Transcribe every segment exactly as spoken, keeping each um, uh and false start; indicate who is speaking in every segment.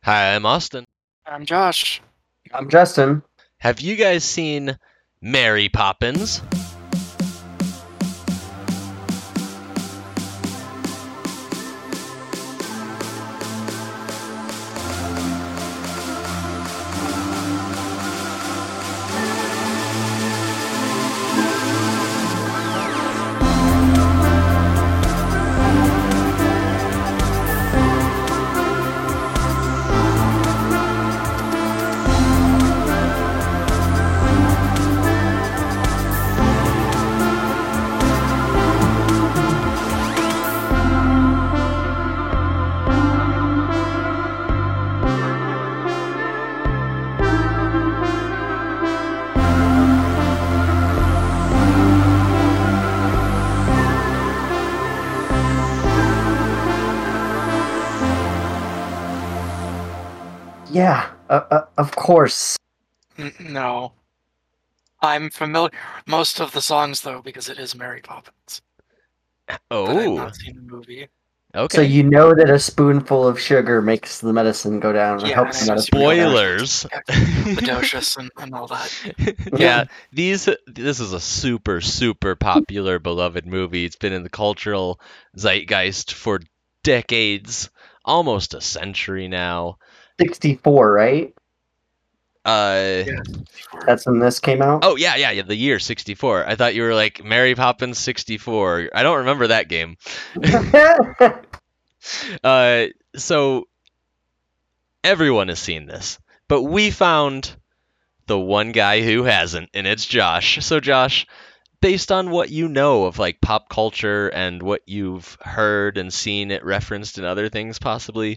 Speaker 1: Hi, I'm Austin.
Speaker 2: I'm Josh.
Speaker 3: I'm Justin.
Speaker 1: Have you guys seen Mary Poppins?
Speaker 3: Yeah, uh, uh, of course.
Speaker 2: N- no. I'm familiar most of the songs though because it is Mary Poppins. But I've
Speaker 1: Oh,
Speaker 2: not seen the movie.
Speaker 1: okay.
Speaker 3: So you know that a spoonful of sugar makes the medicine go down, or
Speaker 2: Yeah,
Speaker 3: helps
Speaker 2: and
Speaker 3: the
Speaker 2: I just
Speaker 3: medicine go down.
Speaker 1: Spoilers.
Speaker 2: Bedocious and, and all that.
Speaker 1: Yeah, these this is a super super popular beloved movie. It's been in the cultural zeitgeist for decades, almost a century now.
Speaker 3: sixty-four, right?
Speaker 1: Uh
Speaker 2: Yeah.
Speaker 3: That's when this came out?
Speaker 1: Oh yeah, yeah, yeah, the year sixty-four. I thought you were like Mary Poppins sixty-four. I don't remember that game. Uh so everyone has seen this, but we found the one guy who hasn't, and it's Josh. So, Josh, based on what you know of like pop culture and what you've heard and seen it referenced in other things, possibly,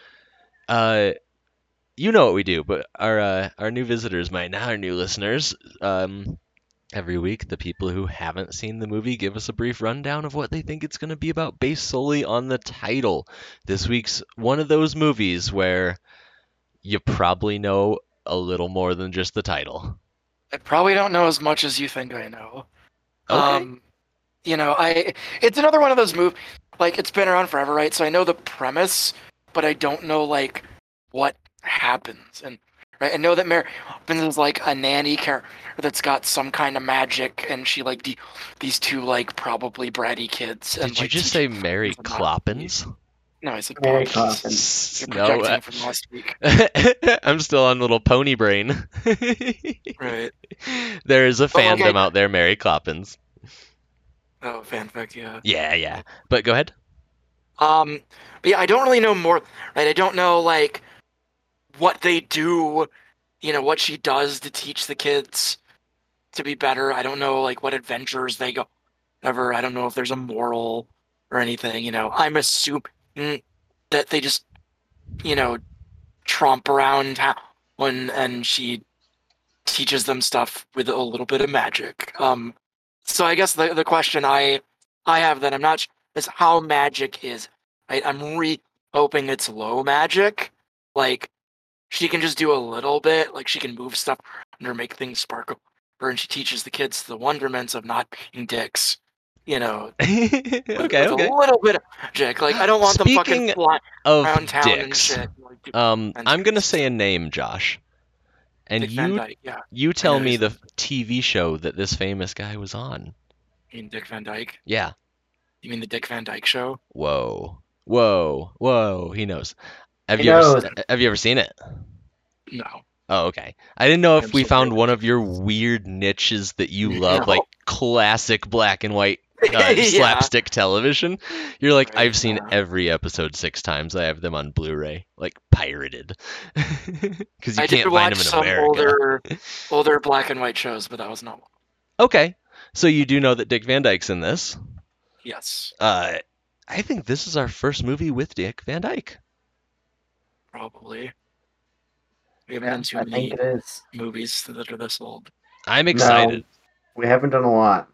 Speaker 1: uh, you know what we do, but our uh, our new visitors might not, our new listeners. Um, every week, the people who haven't seen the movie give us a brief rundown of what they think it's going to be about, based solely on the title. This week's one of those movies where you probably know a little more than just the title.
Speaker 2: I probably don't know as much as you think I know.
Speaker 1: Okay.
Speaker 2: Um, you know, I it's another one of those movies. Like it's been around forever, right? So I know the premise, but I don't know like what happens. And right, I know that Mary Poppins is like a nanny character that's got some kind of magic, and she like de- these two like probably bratty kids. And,
Speaker 1: Did you
Speaker 2: like,
Speaker 1: just
Speaker 2: teach
Speaker 1: say
Speaker 2: them
Speaker 1: Mary
Speaker 2: to not be-
Speaker 1: Cloppins?
Speaker 2: No, I said
Speaker 3: Mary
Speaker 2: Poppins.
Speaker 3: Poppins.
Speaker 2: You're
Speaker 1: No, uh,
Speaker 2: projecting from last week,
Speaker 1: I'm still on little pony brain.
Speaker 2: right?
Speaker 1: There is a
Speaker 2: But like I
Speaker 1: fandom out there, Mary Cloppins.
Speaker 2: oh fanfic, yeah.
Speaker 1: Yeah, yeah. But go ahead.
Speaker 2: Um, but yeah, I don't really know more. Right, I don't know like what they do, you know, what she does to teach the kids to be better. I don't know like what adventures they go ever. I don't know if there's a moral or anything, you know. I'm assuming that they just, you know, tromp around town when and she teaches them stuff with a little bit of magic. Um so I guess the the question I I have that I'm not sure is how magic is. I, I'm re hoping it's low magic. Like she can just do a little bit, like she can move stuff or make things sparkle. Or and she teaches the kids the wonderments of not being dicks. You know,
Speaker 1: Okay,
Speaker 2: with, with a
Speaker 1: okay.
Speaker 2: little bit of magic. Like I don't want them fucking
Speaker 1: Speaking
Speaker 2: flying
Speaker 1: of
Speaker 2: around town and
Speaker 1: dicks,
Speaker 2: shit. Like, do
Speaker 1: um, I'm gonna
Speaker 2: adventures and
Speaker 1: say a
Speaker 2: stuff.
Speaker 1: name, Josh, and
Speaker 2: Dick Van
Speaker 1: you
Speaker 2: Dyke, yeah.
Speaker 1: you
Speaker 2: I
Speaker 1: tell
Speaker 2: know
Speaker 1: me
Speaker 2: he's
Speaker 1: the T V show that this famous guy was on.
Speaker 2: You mean Dick Van Dyke?
Speaker 1: Yeah.
Speaker 2: You mean the Dick Van Dyke Show?
Speaker 1: Whoa, whoa, whoa. He knows. Have
Speaker 3: He
Speaker 1: you ever s-
Speaker 3: knows.
Speaker 1: have you ever seen it?
Speaker 2: No.
Speaker 1: Oh, okay. I didn't know if
Speaker 2: I'm
Speaker 1: we
Speaker 2: so
Speaker 1: found
Speaker 2: broke.
Speaker 1: one of your weird niches that you love,
Speaker 2: No.
Speaker 1: like classic black and white uh,
Speaker 2: Yeah.
Speaker 1: slapstick television. You're like,
Speaker 2: Right,
Speaker 1: I've seen
Speaker 2: uh,
Speaker 1: every episode six times. I have them on Blu-ray, like pirated, because you
Speaker 2: I did
Speaker 1: can't find
Speaker 2: watch
Speaker 1: them in
Speaker 2: some
Speaker 1: America.
Speaker 2: older older black and white shows, but that was not one.
Speaker 1: Okay, so you do know that Dick Van Dyke's in this.
Speaker 2: Yes,
Speaker 1: Uh, I think this is our first movie with Dick Van Dyke.
Speaker 2: probably. We haven't
Speaker 3: Yeah,
Speaker 2: done too
Speaker 3: I
Speaker 2: many
Speaker 3: think it is.
Speaker 2: movies that are this old.
Speaker 1: I'm excited.
Speaker 3: No, we haven't done a lot.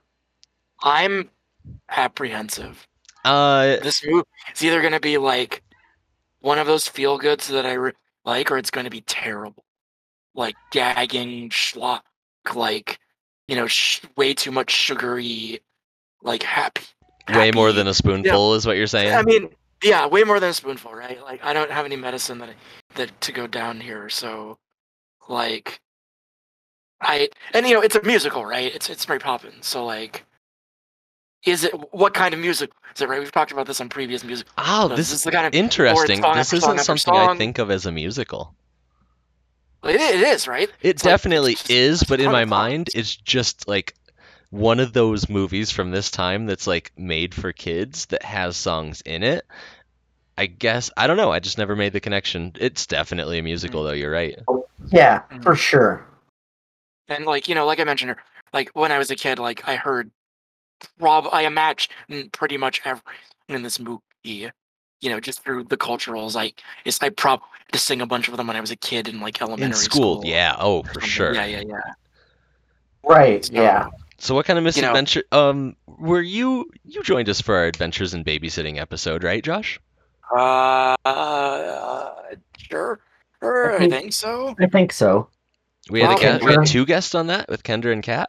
Speaker 2: I'm apprehensive.
Speaker 1: Uh,
Speaker 2: This movie is either going to be like one of those feel goods that I re- like, or it's going to be terrible, like gagging schlock, like you know, sh- way too much sugary, like happy.
Speaker 1: way more
Speaker 2: happy-
Speaker 1: than a spoonful is what you're saying.
Speaker 2: I mean, yeah, way more than a spoonful, right? Like I don't have any medicine that I that to go down here. So, like, I and you know it's a musical, right? It's it's Mary Poppins. So like, is it what kind of music is it? Right? We've talked about this on previous music.
Speaker 1: Oh,
Speaker 2: So
Speaker 1: this
Speaker 2: is the kind of
Speaker 1: interesting.
Speaker 2: song
Speaker 1: This
Speaker 2: after song
Speaker 1: isn't
Speaker 2: after
Speaker 1: something I
Speaker 2: song.
Speaker 1: think of as a musical.
Speaker 2: It, it is, right?
Speaker 1: It
Speaker 2: It's like-
Speaker 1: definitely
Speaker 2: it's just-
Speaker 1: is,
Speaker 2: it's
Speaker 1: but in
Speaker 2: ton
Speaker 1: my
Speaker 2: of
Speaker 1: mind,
Speaker 2: songs.
Speaker 1: it's just like one of those movies from this time that's like made for kids that has songs in it. I guess I don't know. I just never made the connection. It's definitely a musical, though. You're right.
Speaker 3: Yeah,
Speaker 2: Mhm.
Speaker 3: for sure.
Speaker 2: And like you know, like I mentioned, like when I was a kid, like I heard, Rob, I imagine pretty much everything in this movie. You know, just through the culturals, like it's I probably had to sing a bunch of them when I was a kid in like elementary
Speaker 1: In school,
Speaker 2: school.
Speaker 1: yeah. Oh, for
Speaker 2: Something.
Speaker 1: sure.
Speaker 2: Yeah, yeah, yeah.
Speaker 3: Right,
Speaker 2: So,
Speaker 3: yeah.
Speaker 1: So, what kind of
Speaker 2: You know-
Speaker 1: misadventure? Um, were you you joined us for our adventures in babysitting episode, right, Josh?
Speaker 2: Uh, uh sure, sure,
Speaker 3: I
Speaker 2: I
Speaker 3: think-
Speaker 2: think so.
Speaker 3: I think so.
Speaker 1: We had a
Speaker 2: Well,
Speaker 1: guest, we had
Speaker 3: Kendra.
Speaker 1: two guests on that with Kendra and Kat.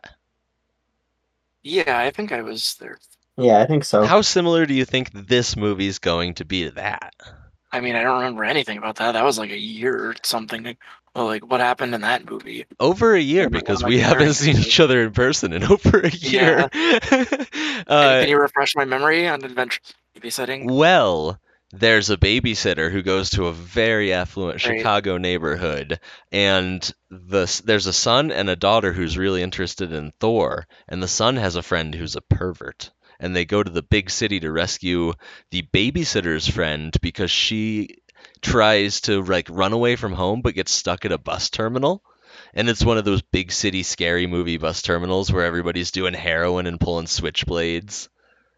Speaker 2: Yeah, I think I was there.
Speaker 3: Yeah, I think so.
Speaker 1: How similar do you think this movie's going to be to that?
Speaker 2: I mean, I don't remember anything about that. That was like a year or something. Well, like what happened in that movie?
Speaker 1: Over a year,
Speaker 2: Yeah, but
Speaker 1: because
Speaker 2: what am I
Speaker 1: we haven't
Speaker 2: comparing it
Speaker 1: seen
Speaker 2: to?
Speaker 1: each other in person in over a year.
Speaker 2: Can,
Speaker 1: uh,
Speaker 2: can you refresh my memory on adventure babysitting?
Speaker 1: Well, there's a babysitter who goes to a very affluent
Speaker 2: Right.
Speaker 1: Chicago neighborhood, and the there's a son and a daughter who's really interested in Thor, and the son has a friend who's a pervert. And they go to the big city to rescue the babysitter's friend because she tries to like run away from home but gets stuck at a bus terminal. And it's one of those big city scary movie bus terminals where everybody's doing heroin and pulling switchblades.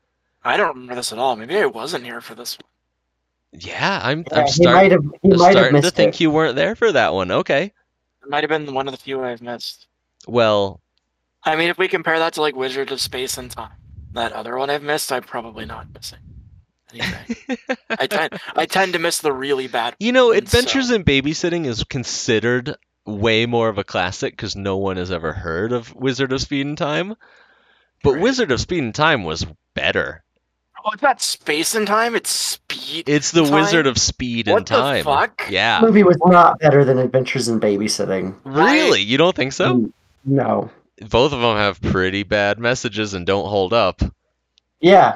Speaker 2: I don't remember this at all. Maybe I wasn't here for this one.
Speaker 1: Yeah, I'm
Speaker 3: Yeah,
Speaker 1: I'm
Speaker 3: he
Speaker 1: start,
Speaker 3: might have he
Speaker 1: I'm
Speaker 3: might have
Speaker 1: starting to
Speaker 3: missed
Speaker 1: think
Speaker 3: it.
Speaker 1: you weren't there for that one. Okay.
Speaker 2: It might have been one of the few I've missed.
Speaker 1: Well,
Speaker 2: I mean, if we compare that to like Wizard of Space and Time, that other one I've missed, I'm probably not missing anything. I tend I tend to miss the really bad.
Speaker 1: you know,
Speaker 2: ones,
Speaker 1: Adventures
Speaker 2: so-
Speaker 1: in Babysitting is considered way more of a classic because no one has ever heard of Wizard of Speed and Time. But
Speaker 2: Right.
Speaker 1: Wizard of Speed and Time was better.
Speaker 2: Oh, it's not space and time. It's speed.
Speaker 1: It's the
Speaker 2: Time?
Speaker 1: Wizard of Speed
Speaker 2: What
Speaker 1: and
Speaker 2: the
Speaker 1: Time.
Speaker 2: fuck?
Speaker 3: The
Speaker 1: Yeah.
Speaker 3: movie was not better than Adventures in Babysitting.
Speaker 1: Really? You don't think so?
Speaker 3: Mm, No.
Speaker 1: Both of them have pretty bad messages and don't hold up.
Speaker 3: Yeah,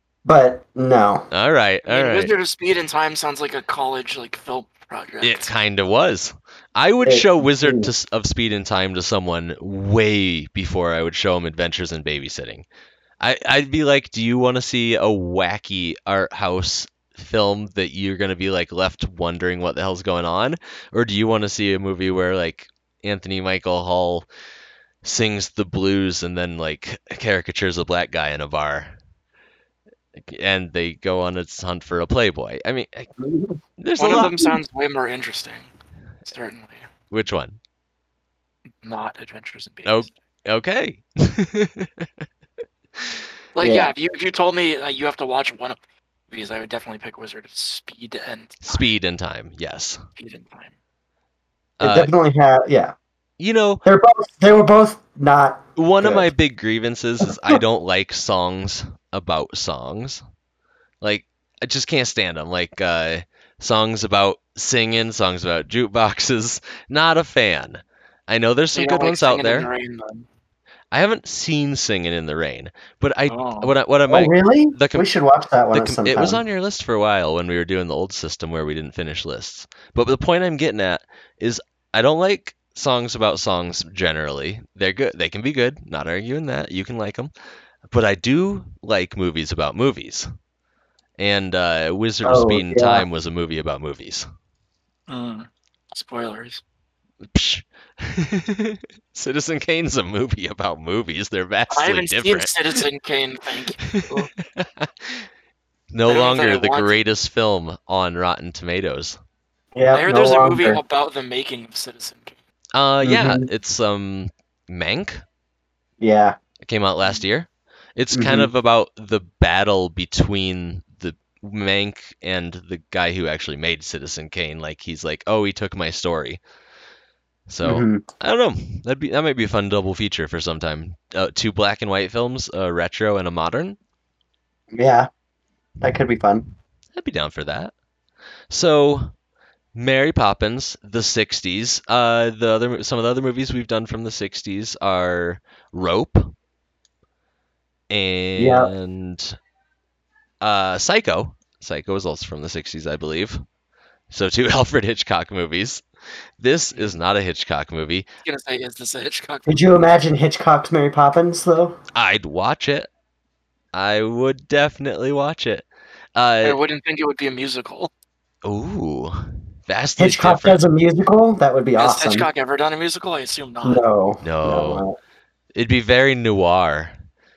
Speaker 3: but no.
Speaker 1: All right,
Speaker 2: I
Speaker 1: all
Speaker 2: mean,
Speaker 1: right.
Speaker 2: Wizard of Speed and Time sounds like a college like film project.
Speaker 1: It kind of was. I would
Speaker 3: It-
Speaker 1: show Wizard
Speaker 3: mm.
Speaker 1: to, s- of Speed and Time to someone way before I would show them Adventures in Babysitting. I, I'd be like, do you want to see a wacky art house film that you're going to be like left wondering what the hell's going on? Or do you want to see a movie where like Anthony Michael Hall sings the blues and then like caricatures a black guy in a bar? And they go on its hunt for a Playboy. I mean, I- there's
Speaker 2: One
Speaker 1: a
Speaker 2: of
Speaker 1: lot.
Speaker 2: them sounds way more interesting. Certainly
Speaker 1: Which one?
Speaker 2: not Adventures in Babysitting.
Speaker 1: Oh. Okay.
Speaker 2: Like,
Speaker 3: Yeah.
Speaker 2: yeah, if you if you told me uh, you have to watch one of these, I would definitely pick Wizard of Speed and Time.
Speaker 1: Speed and Time, yes.
Speaker 2: Speed and Time.
Speaker 3: It
Speaker 1: Uh,
Speaker 3: definitely had. Yeah,
Speaker 1: you know,
Speaker 3: they're both. They were both not.
Speaker 1: one of
Speaker 3: Good.
Speaker 1: my big grievances is I don't like songs about songs. Like, I just can't stand them. Like, uh, songs about singing, songs about jukeboxes. Not a fan. I know there's
Speaker 2: So
Speaker 1: some
Speaker 2: you
Speaker 1: good
Speaker 2: don't like
Speaker 1: ones out
Speaker 2: Singing in
Speaker 1: there.
Speaker 2: the Rain, then?
Speaker 1: I haven't seen Singing in the Rain, but I
Speaker 2: Oh.
Speaker 1: what I, what I
Speaker 3: Oh,
Speaker 1: might
Speaker 3: really?
Speaker 1: the com-
Speaker 3: we should watch that one
Speaker 1: The com-
Speaker 3: sometime.
Speaker 1: it was on your list for a while when we were doing the old system where we didn't finish lists. But the point I'm getting at is I don't like songs about songs generally. They're good. They can be good. Not arguing that. You can like them. But I do like movies about movies. And uh, Wizard of
Speaker 3: Oh,
Speaker 1: Speed and
Speaker 3: yeah.
Speaker 1: Time was a movie about movies.
Speaker 2: Mm. Spoilers.
Speaker 1: Psh. Citizen Kane's a movie about movies. They're
Speaker 2: I
Speaker 1: vastly
Speaker 2: haven't seen
Speaker 1: different.
Speaker 2: Citizen Kane. Thank you.
Speaker 1: No
Speaker 2: I don't know that
Speaker 1: longer
Speaker 2: I
Speaker 1: the
Speaker 2: want-
Speaker 1: greatest film on Rotten Tomatoes.
Speaker 3: Yeah,
Speaker 2: I heard
Speaker 3: no
Speaker 2: there's a
Speaker 3: longer.
Speaker 2: movie about the making of Citizen Kane.
Speaker 1: Uh, yeah,
Speaker 3: Mhm.
Speaker 1: it's um Mank.
Speaker 3: Yeah,
Speaker 1: It came out last year. It's
Speaker 3: Mhm.
Speaker 1: kind of about the battle between the Mank and the guy who actually made Citizen Kane. Like he's like, oh, he took my story. So
Speaker 3: Mhm.
Speaker 1: I don't know. That'd be that might be a fun double feature for some time. Uh, two black and white films, a retro and a modern.
Speaker 3: yeah, that could be fun.
Speaker 1: I'd be down for that. So Mary Poppins, the sixties. Uh, the other some of the other movies we've done from the sixties are Rope and uh, Psycho. Psycho is also from the sixties, I believe. So two Alfred Hitchcock movies. This is not a Hitchcock movie.
Speaker 2: I was gonna say, is this a Hitchcock?
Speaker 3: Could you imagine Hitchcock's Mary Poppins, though?
Speaker 1: I'd watch it. I would definitely watch it.
Speaker 2: I
Speaker 1: Uh,
Speaker 2: wouldn't think it would be a musical.
Speaker 1: ooh, vastly
Speaker 3: Hitchcock
Speaker 1: different.
Speaker 3: does a musical? That would be
Speaker 2: Has
Speaker 3: awesome.
Speaker 2: Hitchcock ever done a musical? I assume not.
Speaker 3: No.
Speaker 1: No. It'd be very noir.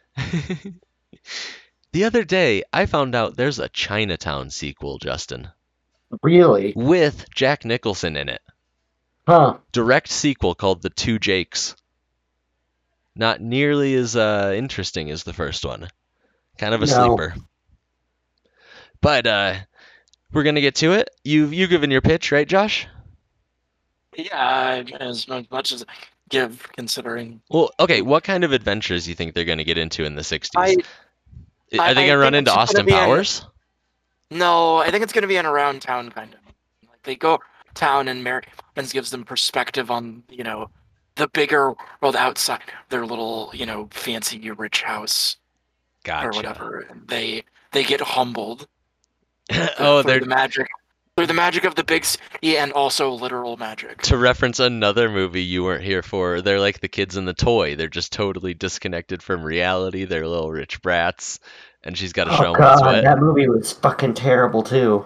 Speaker 1: The other day, I found out there's a Chinatown sequel, Justin,
Speaker 3: Really?
Speaker 1: with Jack Nicholson in it.
Speaker 3: Huh.
Speaker 1: Direct sequel called The Two Jakes. Not nearly as uh, interesting as the first one. Kind of a
Speaker 3: No.
Speaker 1: sleeper. But uh, we're gonna get to it. You you given your pitch, right, Josh?
Speaker 2: Yeah, as much as I give, considering.
Speaker 1: Well, okay. What kind of adventures do you think they're gonna get into in the sixties?
Speaker 2: I
Speaker 1: Are
Speaker 2: I-
Speaker 1: they
Speaker 2: I
Speaker 1: gonna run
Speaker 2: think
Speaker 1: into
Speaker 2: it's gonna
Speaker 1: Austin
Speaker 2: be an-
Speaker 1: Powers?
Speaker 2: no, I think it's gonna be an around town kind of. Like they go town and Mary Poppins gives them perspective on you know the bigger world outside their little you know fancy rich house
Speaker 1: Gotcha.
Speaker 2: or whatever. And they they get humbled.
Speaker 1: Oh,
Speaker 2: through
Speaker 1: they're
Speaker 2: the magic through the magic of the big city and also literal magic.
Speaker 1: to reference another movie you weren't here for. They're like the kids in the toy. They're just totally disconnected from reality. They're little rich brats, and she's got to show
Speaker 3: Oh,
Speaker 1: 'em what's
Speaker 3: God.
Speaker 1: what.
Speaker 3: That movie was fucking terrible, too.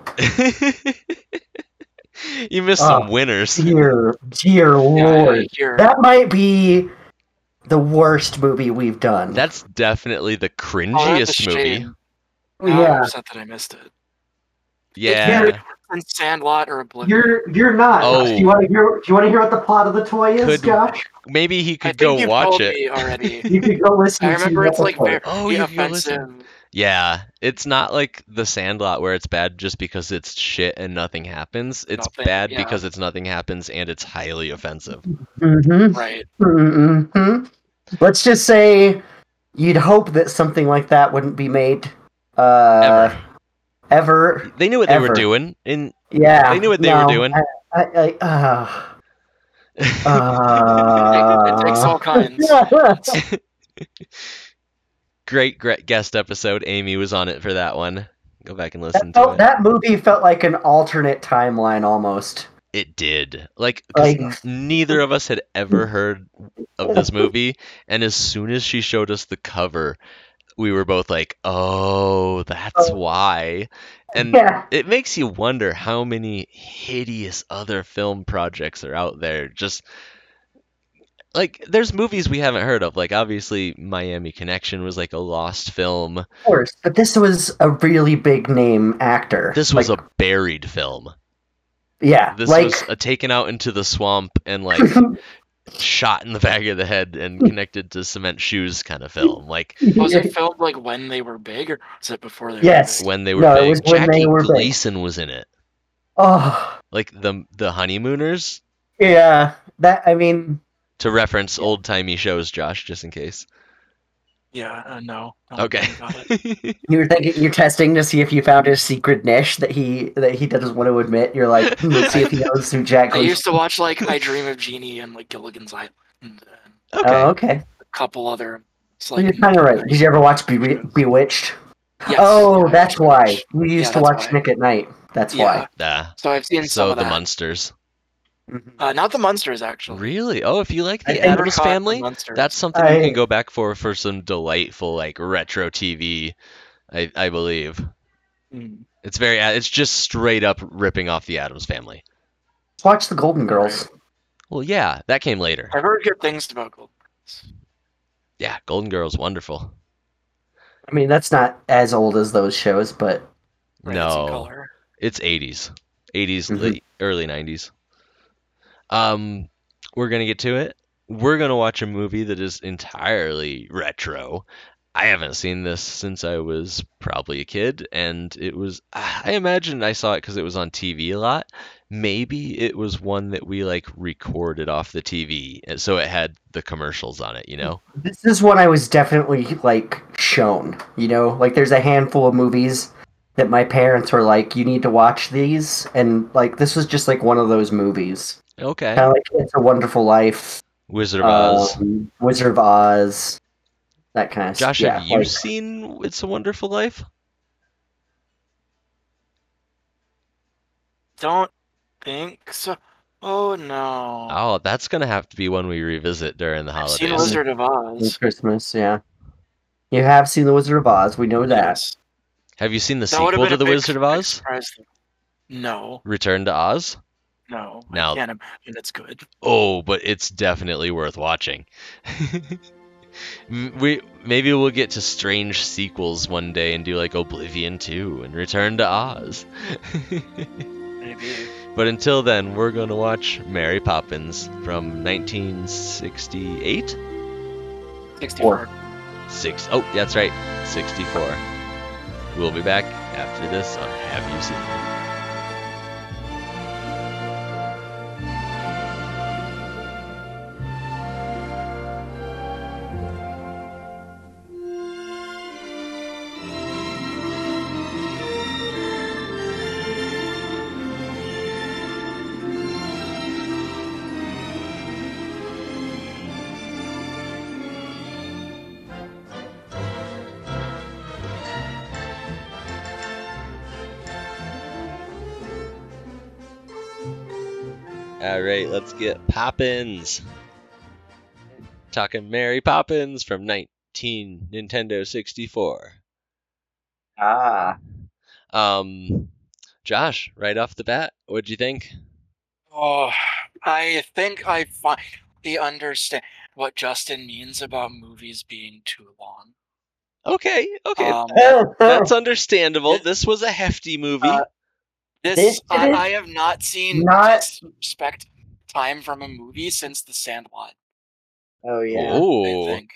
Speaker 1: You missed
Speaker 3: Oh,
Speaker 1: some winners.
Speaker 3: Dear, dear
Speaker 2: Yeah,
Speaker 3: Lord.
Speaker 2: I hear-
Speaker 3: That might be the worst movie we've done.
Speaker 1: That's definitely the
Speaker 2: Oh, that's a
Speaker 1: cringiest movie.
Speaker 2: shame. Now I'm
Speaker 3: yeah.
Speaker 2: upset that I missed it.
Speaker 1: Yeah.
Speaker 2: In Sandlot or Oblivion.
Speaker 3: You're you're not.
Speaker 1: Oh.
Speaker 3: Do you want to hear? Do you want to hear what the plot of the toy is,
Speaker 1: Could-
Speaker 3: Josh?
Speaker 1: Maybe he
Speaker 2: I
Speaker 1: could
Speaker 2: think
Speaker 1: go
Speaker 2: you've
Speaker 1: watch
Speaker 2: told
Speaker 1: it.
Speaker 2: me already.
Speaker 3: You could go listen.
Speaker 2: I remember
Speaker 3: to
Speaker 2: it's like
Speaker 3: the
Speaker 2: very
Speaker 3: episode.
Speaker 1: Oh, you could go
Speaker 2: offensive.
Speaker 1: listen. Yeah, it's not like The Sandlot where it's bad just because it's shit and nothing happens. It's
Speaker 2: Nothing,
Speaker 1: bad
Speaker 2: yeah.
Speaker 1: because it's nothing happens and it's highly offensive.
Speaker 3: Mm-hmm.
Speaker 2: Right.
Speaker 3: Mm-hmm. Let's just say you'd hope that something like that wouldn't be made. Uh,
Speaker 1: Ever.
Speaker 3: Ever.
Speaker 1: They knew what they were
Speaker 3: Ever.
Speaker 1: doing, and
Speaker 3: Yeah.
Speaker 1: They knew what they were
Speaker 3: no,
Speaker 1: doing.
Speaker 3: I, I, I, uh,
Speaker 2: It,
Speaker 3: uh,
Speaker 2: it takes all kinds.
Speaker 1: great, great guest episode. Amy was on it for that one. Go back and listen
Speaker 3: that,
Speaker 1: to
Speaker 3: felt,
Speaker 1: it.
Speaker 3: that movie felt like an alternate timeline almost.
Speaker 1: It did. Like, 'cause
Speaker 3: Like-
Speaker 1: n- neither of us had ever heard of this movie, and as soon as she showed us the cover, we were both like, "Oh, that's
Speaker 3: Oh.
Speaker 1: why." And
Speaker 3: Yeah.
Speaker 1: it makes you wonder how many hideous other film projects are out there. Just like there's movies we haven't heard of. Like obviously Miami Connection was like a lost film.
Speaker 3: Of course, but this was a really big name actor.
Speaker 1: This was
Speaker 3: like,
Speaker 1: a buried film.
Speaker 3: yeah,
Speaker 1: This
Speaker 3: like
Speaker 1: was a taken out into the swamp and like shot in the back of the head and connected to cement shoes kind of film. Like
Speaker 2: Was it filmed like when they were big, or was it before they
Speaker 3: Yes.
Speaker 2: were
Speaker 1: when they were
Speaker 3: No, it
Speaker 1: big.
Speaker 3: was when
Speaker 1: Jackie
Speaker 3: they were big.
Speaker 1: Gleason was in it.
Speaker 3: oh
Speaker 1: Like the the honeymooners.
Speaker 3: yeah, that I mean,
Speaker 1: To reference old timey shows, Josh, just in case.
Speaker 2: big? Yeah, uh, no. I don't
Speaker 1: Okay.
Speaker 2: think about it.
Speaker 3: you were thinking you're testing to see if you found his secret niche that he that he doesn't want to admit. You're like, hmm, let's see if he knows who Jack.
Speaker 2: I
Speaker 3: Gleason-
Speaker 2: used to watch like I Dream of Jeannie and like Gilligan's Island and
Speaker 3: Oh,
Speaker 1: Okay.
Speaker 3: okay.
Speaker 2: a couple other. It's
Speaker 3: Well,
Speaker 2: like
Speaker 3: you're kind of right. Did you ever watch Be- Bewitched?
Speaker 2: Yes,
Speaker 3: oh,
Speaker 2: yeah,
Speaker 3: that's
Speaker 2: I
Speaker 3: why
Speaker 2: watched-
Speaker 3: you used
Speaker 2: yeah,
Speaker 3: to
Speaker 2: that's
Speaker 3: watch
Speaker 2: why.
Speaker 3: Nick at Night. That's
Speaker 2: Yeah.
Speaker 1: Ah,
Speaker 2: So I've seen some
Speaker 1: so
Speaker 2: of
Speaker 1: the
Speaker 2: that.
Speaker 1: Munsters.
Speaker 3: why.
Speaker 2: Uh, not the Munsters actually.
Speaker 1: Really? Oh, if you like
Speaker 3: I
Speaker 1: the
Speaker 3: think we're
Speaker 1: Addams
Speaker 2: Caught the
Speaker 1: Family,
Speaker 2: Munsters.
Speaker 1: that's something
Speaker 3: I-
Speaker 1: you can go back for for some delightful like retro T V. I I believe
Speaker 2: Mm.
Speaker 1: it's very it's just straight up ripping off the Addams Family.
Speaker 3: Let's watch the Golden Girls.
Speaker 1: Well, yeah, that came later.
Speaker 2: I've heard good things about Gold.
Speaker 1: Yeah, Golden Girls, wonderful.
Speaker 3: I mean, that's not as old as those shows, but
Speaker 2: Right, it's in
Speaker 1: No,
Speaker 2: color.
Speaker 1: it's eighties, eighties,
Speaker 3: Mhm.
Speaker 1: late, early nineties. Um, we're gonna get to it. We're gonna watch a movie that is entirely retro. I haven't seen this since I was probably a kid, and it was. I imagine I saw it because it was on T V a lot. Maybe it was one that we like recorded off the T V, and so it had the commercials on it. You know?
Speaker 3: this is one I was definitely like shown. You know, like there's a handful of movies that my parents were like, "You need to watch these," and like this was just like one of those movies,
Speaker 1: Okay.
Speaker 3: kind of like It's a Wonderful Life,
Speaker 1: Wizard of Oz.
Speaker 3: um, Wizard of Oz, that kind of
Speaker 1: Josh,
Speaker 3: yeah.
Speaker 1: have you
Speaker 3: Like,
Speaker 1: seen It's a Wonderful Life?
Speaker 2: Don't think so. Oh no.
Speaker 1: Oh, that's gonna have to be one we revisit during the
Speaker 2: I've seen
Speaker 1: holidays.
Speaker 2: Wizard of Oz.
Speaker 3: Christmas, yeah. You have seen the Wizard of Oz. We know that.
Speaker 2: Yes.
Speaker 1: Have you seen the
Speaker 2: That would have
Speaker 1: sequel
Speaker 2: been
Speaker 1: to
Speaker 2: a
Speaker 1: The
Speaker 2: big,
Speaker 1: Wizard of
Speaker 2: big
Speaker 1: Oz?
Speaker 2: surprise. No,
Speaker 1: Return to Oz?
Speaker 2: no.
Speaker 1: Now-
Speaker 2: I can't imagine it's good.
Speaker 1: Oh, but it's definitely worth watching. M- we maybe we'll get to strange sequels one day and do like Oblivion two and Return to Oz.
Speaker 2: Maybe.
Speaker 1: But until then, we're going to watch Mary Poppins from nineteen sixty-eight?
Speaker 2: sixty-four.
Speaker 1: Six. Oh, that's right. sixty-four. We'll be back after this on Have You Seen It? Alright, let's get Poppins. Talking Mary Poppins from nineteen Nintendo sixty-four.
Speaker 3: Ah,
Speaker 1: Um, Josh, right off the bat, what'd you think?
Speaker 2: Oh, I think I finally understand what Justin means about movies being too long.
Speaker 1: Okay, okay,
Speaker 2: Um,
Speaker 1: that's understandable. This was a hefty movie.
Speaker 3: Uh,
Speaker 2: this
Speaker 3: this
Speaker 2: I,
Speaker 3: is
Speaker 2: I have not seen
Speaker 3: not-
Speaker 2: disrespect time from a movie since The Sandlot.
Speaker 3: oh yeah.
Speaker 2: I
Speaker 1: oh,
Speaker 2: think,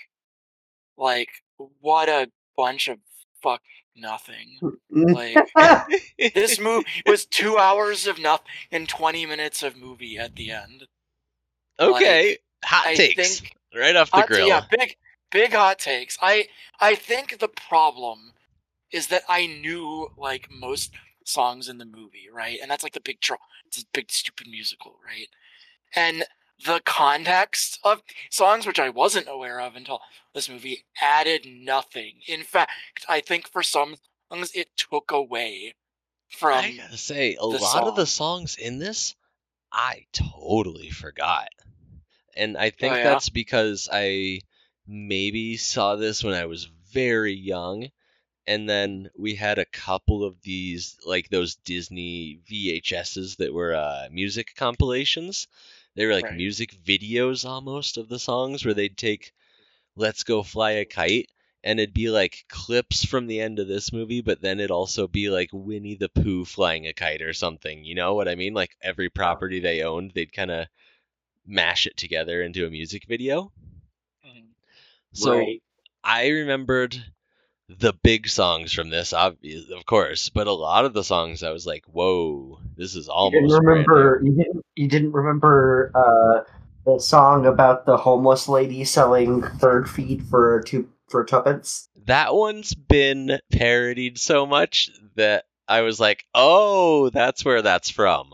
Speaker 2: like, what a bunch of fuck nothing. Like, this movie was two hours of nothing and twenty minutes of movie at the end.
Speaker 1: okay.
Speaker 2: like,
Speaker 1: Hot
Speaker 2: I
Speaker 1: takes
Speaker 2: think
Speaker 1: right off the
Speaker 2: hot,
Speaker 1: grill.
Speaker 2: yeah, big big hot takes. I I think the problem is that I knew like most songs in the movie, right? And that's like the big draw. It's a big stupid musical, right? And the context of songs, which I wasn't aware of until this movie, added nothing. In fact, I think for some songs it took away from.
Speaker 1: I gotta say, a
Speaker 2: the
Speaker 1: lot of the
Speaker 2: song.
Speaker 1: songs in this, I totally forgot. And I think
Speaker 2: Oh, yeah?
Speaker 1: that's because I maybe saw this when I was very young. And then we had a couple of these, like those Disney V H S's that were uh, music compilations. They were like
Speaker 2: Right.
Speaker 1: music videos almost of the songs where they'd take Let's Go Fly a Kite and it'd be like clips from the end of this movie, but then it'd also be like Winnie the Pooh flying a kite or something. You know what I mean? Like every property they owned, they'd kind of mash it together into a music video.
Speaker 2: Mhm.
Speaker 1: So
Speaker 3: Right.
Speaker 1: I remembered the big songs from this, obvi- of course, but a lot of the songs I was like, "Whoa, this is
Speaker 3: You
Speaker 1: almost
Speaker 3: didn't
Speaker 1: brand
Speaker 3: remember.
Speaker 1: new."
Speaker 3: You didn't. You didn't remember uh, the song about the homeless lady selling bird feed for two for tuppence.
Speaker 1: That one's been parodied so much that I was like, "Oh, that's where that's from."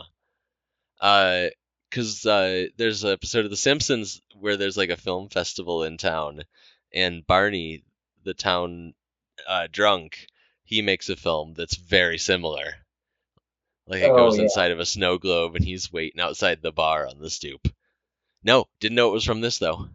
Speaker 1: Uh, because uh, there's an episode of The Simpsons where there's like a film festival in town, and Barney, the town uh, drunk, he makes a film that's very similar. Like it
Speaker 3: Oh,
Speaker 1: goes
Speaker 3: yeah.
Speaker 1: inside of a snow globe and he's waiting outside the bar on the stoop. No, didn't know it was from this though.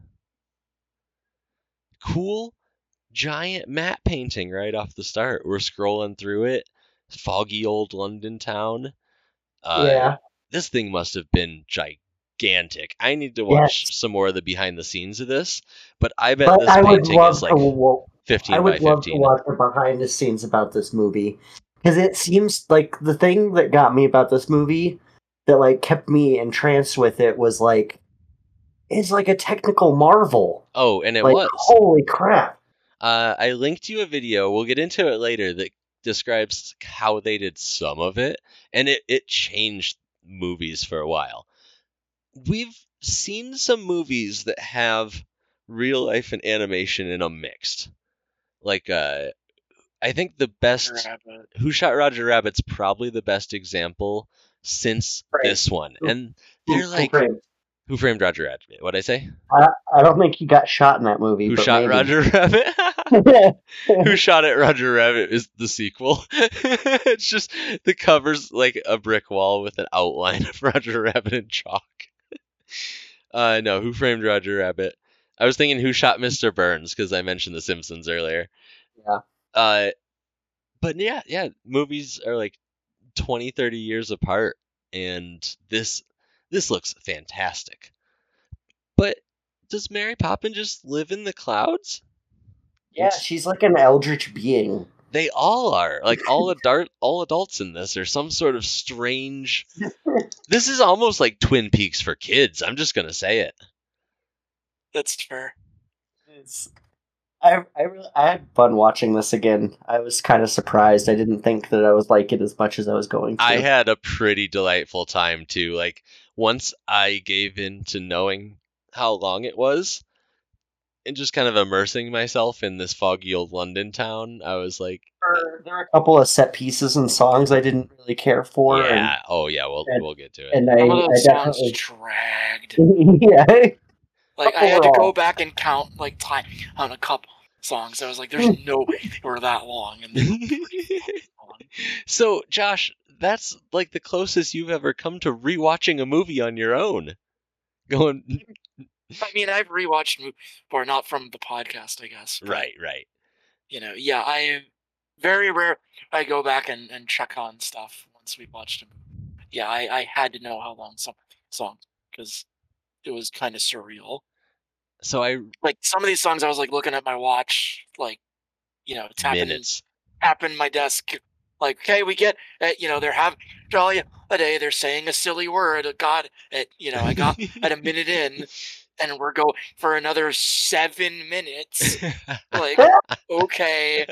Speaker 1: Cool giant matte painting right off the start. We're scrolling through it. Foggy old London town. Uh,
Speaker 3: yeah.
Speaker 1: This thing must have been gigantic. I need to watch
Speaker 3: Yes.
Speaker 1: some more of the behind the scenes of this, but I bet
Speaker 3: But
Speaker 1: this
Speaker 3: I would
Speaker 1: painting
Speaker 3: love
Speaker 1: is
Speaker 3: to.
Speaker 1: like
Speaker 3: wa-
Speaker 1: fifteen
Speaker 3: I
Speaker 1: by
Speaker 3: would love to
Speaker 1: fifteen.
Speaker 3: watch the behind the scenes about this movie because it seems like the thing that got me about this movie that like kept me entranced with it was like it's like a technical marvel.
Speaker 1: Oh, and it
Speaker 3: like
Speaker 1: was.
Speaker 3: holy crap!
Speaker 1: Uh, I linked you a video. We'll get into it later that describes how they did some of it, and it, it changed movies for a while. We've seen some movies that have real life and animation in them mixed. Like, uh, I think the best
Speaker 2: Rabbit.
Speaker 1: Who Shot Roger Rabbit's probably the best example since
Speaker 3: Right.
Speaker 1: this one.
Speaker 3: Who-
Speaker 1: And
Speaker 3: Who-
Speaker 1: they're
Speaker 3: who
Speaker 1: like,
Speaker 3: framed-
Speaker 1: Who Framed Roger Rabbit? What'd I say?
Speaker 3: I, I don't think he got shot in that movie.
Speaker 1: Who
Speaker 3: but
Speaker 1: Shot
Speaker 3: maybe.
Speaker 1: Roger Rabbit? Who Shot at Roger Rabbit is the sequel. It's just the cover's like a brick wall with an outline of Roger Rabbit in chalk. Uh, no, Who Framed Roger Rabbit? I was thinking Who Shot Mister Burns because I mentioned The Simpsons earlier.
Speaker 3: Yeah.
Speaker 1: Uh, but yeah, yeah, movies are like twenty, thirty years apart, and this this looks fantastic. But does Mary Poppins just live in the clouds?
Speaker 3: Yeah,
Speaker 1: It's-
Speaker 3: she's like an eldritch being.
Speaker 1: They all are. Like all adult all adults in this are some sort of strange. This is almost like Twin Peaks for kids. I'm just gonna say it.
Speaker 2: That's fair.
Speaker 3: It's, I I really, I had fun watching this again. I was kind of surprised. I didn't think that I would like it as much as I was going to.
Speaker 1: I had a pretty delightful time too. Like once I gave in to knowing how long it was and just kind of immersing myself in this foggy old London town, I was like,
Speaker 3: There, there were a couple of set pieces and songs I didn't really care for.
Speaker 1: yeah, oh yeah, we'll
Speaker 3: and-
Speaker 1: we'll get to it.
Speaker 3: And, and I,
Speaker 2: Some of
Speaker 3: I
Speaker 2: those songs
Speaker 3: definitely.
Speaker 2: dragged.
Speaker 3: yeah.
Speaker 2: Like I had to
Speaker 3: Overall.
Speaker 2: go back and count like time on a couple songs. I was like, "There's no way they were that long." And they were pretty long.
Speaker 1: So, Josh, that's like the closest you've ever come to rewatching a movie on your own. Going
Speaker 2: I mean, I've rewatched movies before, not from the podcast, I guess. but,
Speaker 1: right, right.
Speaker 2: You know, yeah, I very rare. I go back and, and check on stuff once we've watched them. Yeah, I, I had to know how long some songs because it was kind of surreal.
Speaker 1: So I
Speaker 2: Like some of these songs, I was like looking at my watch, like you know, tapping
Speaker 1: minutes.
Speaker 2: tapping my desk. Like, okay, we get, uh, you know, they're having jolly a day. They're saying a silly word. uh, God, at you know, I got at a minute in, and we're going for another seven minutes. Like, okay,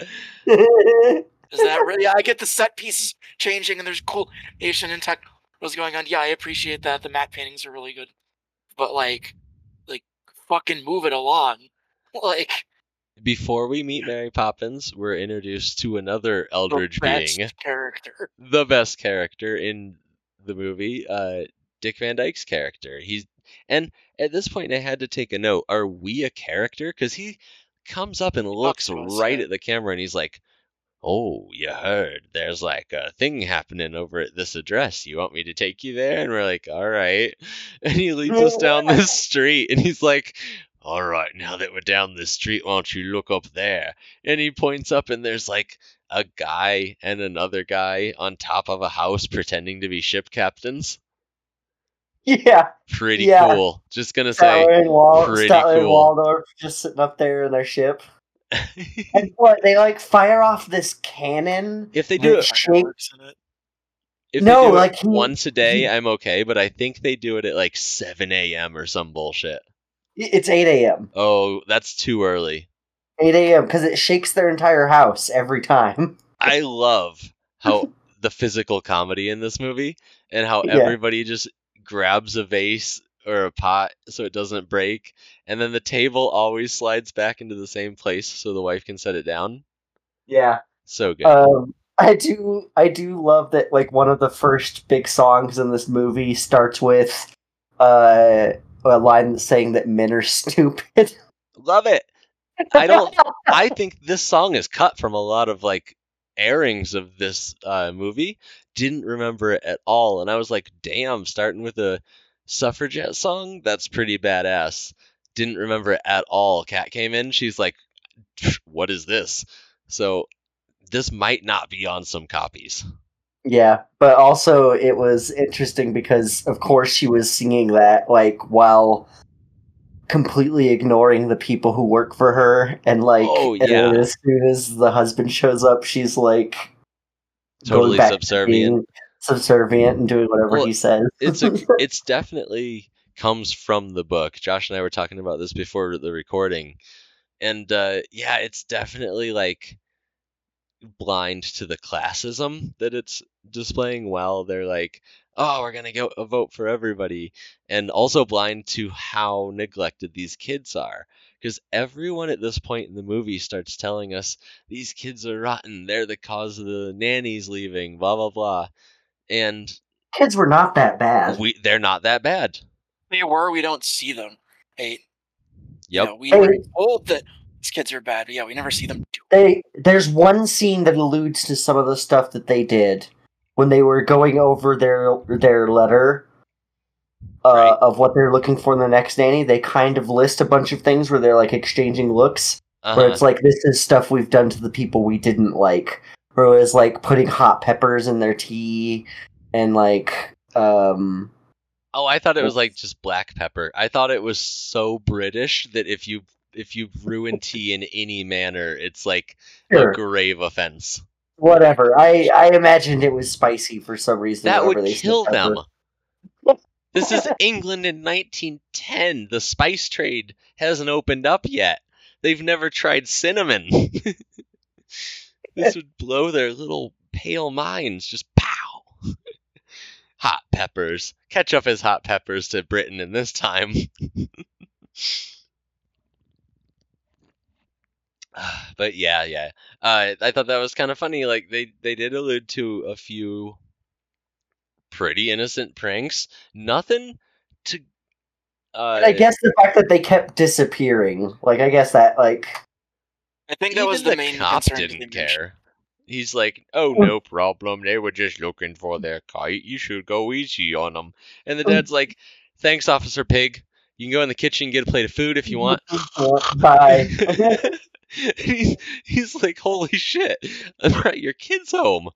Speaker 2: is that really? Yeah, I get the set pieces changing, and there's cool Asian and tech was going on. Yeah, I appreciate that. The matte paintings are really good, but like, like, fucking move it along. Like,
Speaker 1: Before we meet Mary Poppins, we're introduced to another
Speaker 2: the
Speaker 1: Eldridge
Speaker 2: best
Speaker 1: being,
Speaker 2: character.
Speaker 1: the best character in the movie, uh, Dick Van Dyke's character. He's and at this point, I had to take a note. Are we a character? Because he comes up and looks
Speaker 2: to us,
Speaker 1: right
Speaker 2: yeah.
Speaker 1: at the camera, and he's like, "Oh, you heard? There's like a thing happening over at this address. You want me to take you there?" And we're like, "All right." And he leads us down this street, and he's like, "All right, now that we're down this street, why don't you look up there?" And he points up, and there's like a guy and another guy on top of a house pretending to be ship captains.
Speaker 3: Yeah.
Speaker 1: Pretty
Speaker 3: Yeah.
Speaker 1: cool. Just gonna say,
Speaker 3: Statler and, Wal-
Speaker 1: pretty
Speaker 3: Statler and
Speaker 1: cool.
Speaker 3: Waldorf just sitting up there in their ship. And what, they like fire off this cannon?
Speaker 1: if they do
Speaker 3: that
Speaker 1: it,
Speaker 3: shake-
Speaker 2: Fireworks in it.
Speaker 1: if
Speaker 3: No,
Speaker 1: they do
Speaker 3: like,
Speaker 1: it
Speaker 3: he-
Speaker 1: once a day,
Speaker 3: he-
Speaker 1: I'm okay. But I think they do it at like seven a.m. or some bullshit.
Speaker 3: It's eight a.m.
Speaker 1: Oh, that's too early.
Speaker 3: eight a.m. because it shakes their entire house every time.
Speaker 1: I love how the physical comedy in this movie and how
Speaker 3: Yeah.
Speaker 1: everybody just grabs a vase or a pot so it doesn't break, and then the table always slides back into the same place so the wife can set it down.
Speaker 3: Yeah.
Speaker 1: So good.
Speaker 3: Um, I do I do love that like one of the first big songs in this movie starts with uh, a line saying that men are stupid.
Speaker 1: Love it. I don't I think this song is cut from a lot of like airings of this uh, movie. Didn't remember it at all, and I was like, damn, starting with a suffragette song, that's pretty badass. Didn't remember it at all. Kat came in, she's like, what is this? So this might not be on some copies.
Speaker 3: Yeah, but also it was interesting because of course she was singing that like while completely ignoring the people who work for her, and like
Speaker 1: Oh,
Speaker 3: and
Speaker 1: yeah.
Speaker 3: then as soon as the husband shows up, she's like
Speaker 1: Totally
Speaker 3: going back to
Speaker 1: subservient.
Speaker 3: being subservient and doing whatever
Speaker 1: Well,
Speaker 3: he says.
Speaker 1: It's a it's definitely comes from the book. Josh and I were talking about this before the recording. And uh, yeah, it's definitely like blind to the classism that it's displaying well. They're like, oh, we're gonna go vote for everybody, and also blind to how neglected these kids are. Because everyone at this point in the movie starts telling us these kids are rotten, they're the cause of the nannies leaving, blah blah blah, and
Speaker 3: Kids were not that bad.
Speaker 1: we they're not that bad.
Speaker 2: They were. We don't see them. Hey, you
Speaker 1: Yep.
Speaker 2: know, we
Speaker 3: Hey.
Speaker 2: were told that these kids are bad, but yeah, we never see them do.
Speaker 3: They there's one scene that alludes to some of the stuff that they did when they were going over their their letter uh,
Speaker 1: Right.
Speaker 3: of what they're looking for in the next nanny. They kind of list a bunch of things where they're like exchanging looks,
Speaker 1: Uh-huh.
Speaker 3: where it's like, this is stuff we've done to the people we didn't like. Where it was like putting hot peppers in their tea and like um
Speaker 1: Oh, I thought it was like just black pepper. I thought it was so British that if you if you ruin tea in any manner, it's like
Speaker 3: sure,
Speaker 1: a grave offense.
Speaker 3: whatever. I I imagined it was spicy for some reason.
Speaker 1: That
Speaker 3: whenever
Speaker 1: would
Speaker 3: they said
Speaker 1: kill them.
Speaker 3: pepper.
Speaker 1: This is England in nineteen ten. The spice trade hasn't opened up yet. They've never tried cinnamon. This would blow their little pale minds. Just pow. Hot peppers. Catch up as hot peppers to Britain in this time. But yeah, yeah. Uh, I thought that was kind of funny. Like they, they did allude to a few pretty innocent pranks. Nothing to. Uh,
Speaker 3: And I guess the fact that they kept disappearing, like I guess that like
Speaker 2: I think that
Speaker 1: even
Speaker 2: was the, main
Speaker 1: cop
Speaker 2: concern.
Speaker 1: didn't
Speaker 2: they mentioned.
Speaker 1: care. He's like, oh, no problem. They were just looking for their kite. You should go easy on them. And the dad's like, thanks, Officer Pig. You can go in the kitchen and get a plate of food if you want.
Speaker 3: bye.
Speaker 1: he's, he's like, holy shit, I brought your kids home.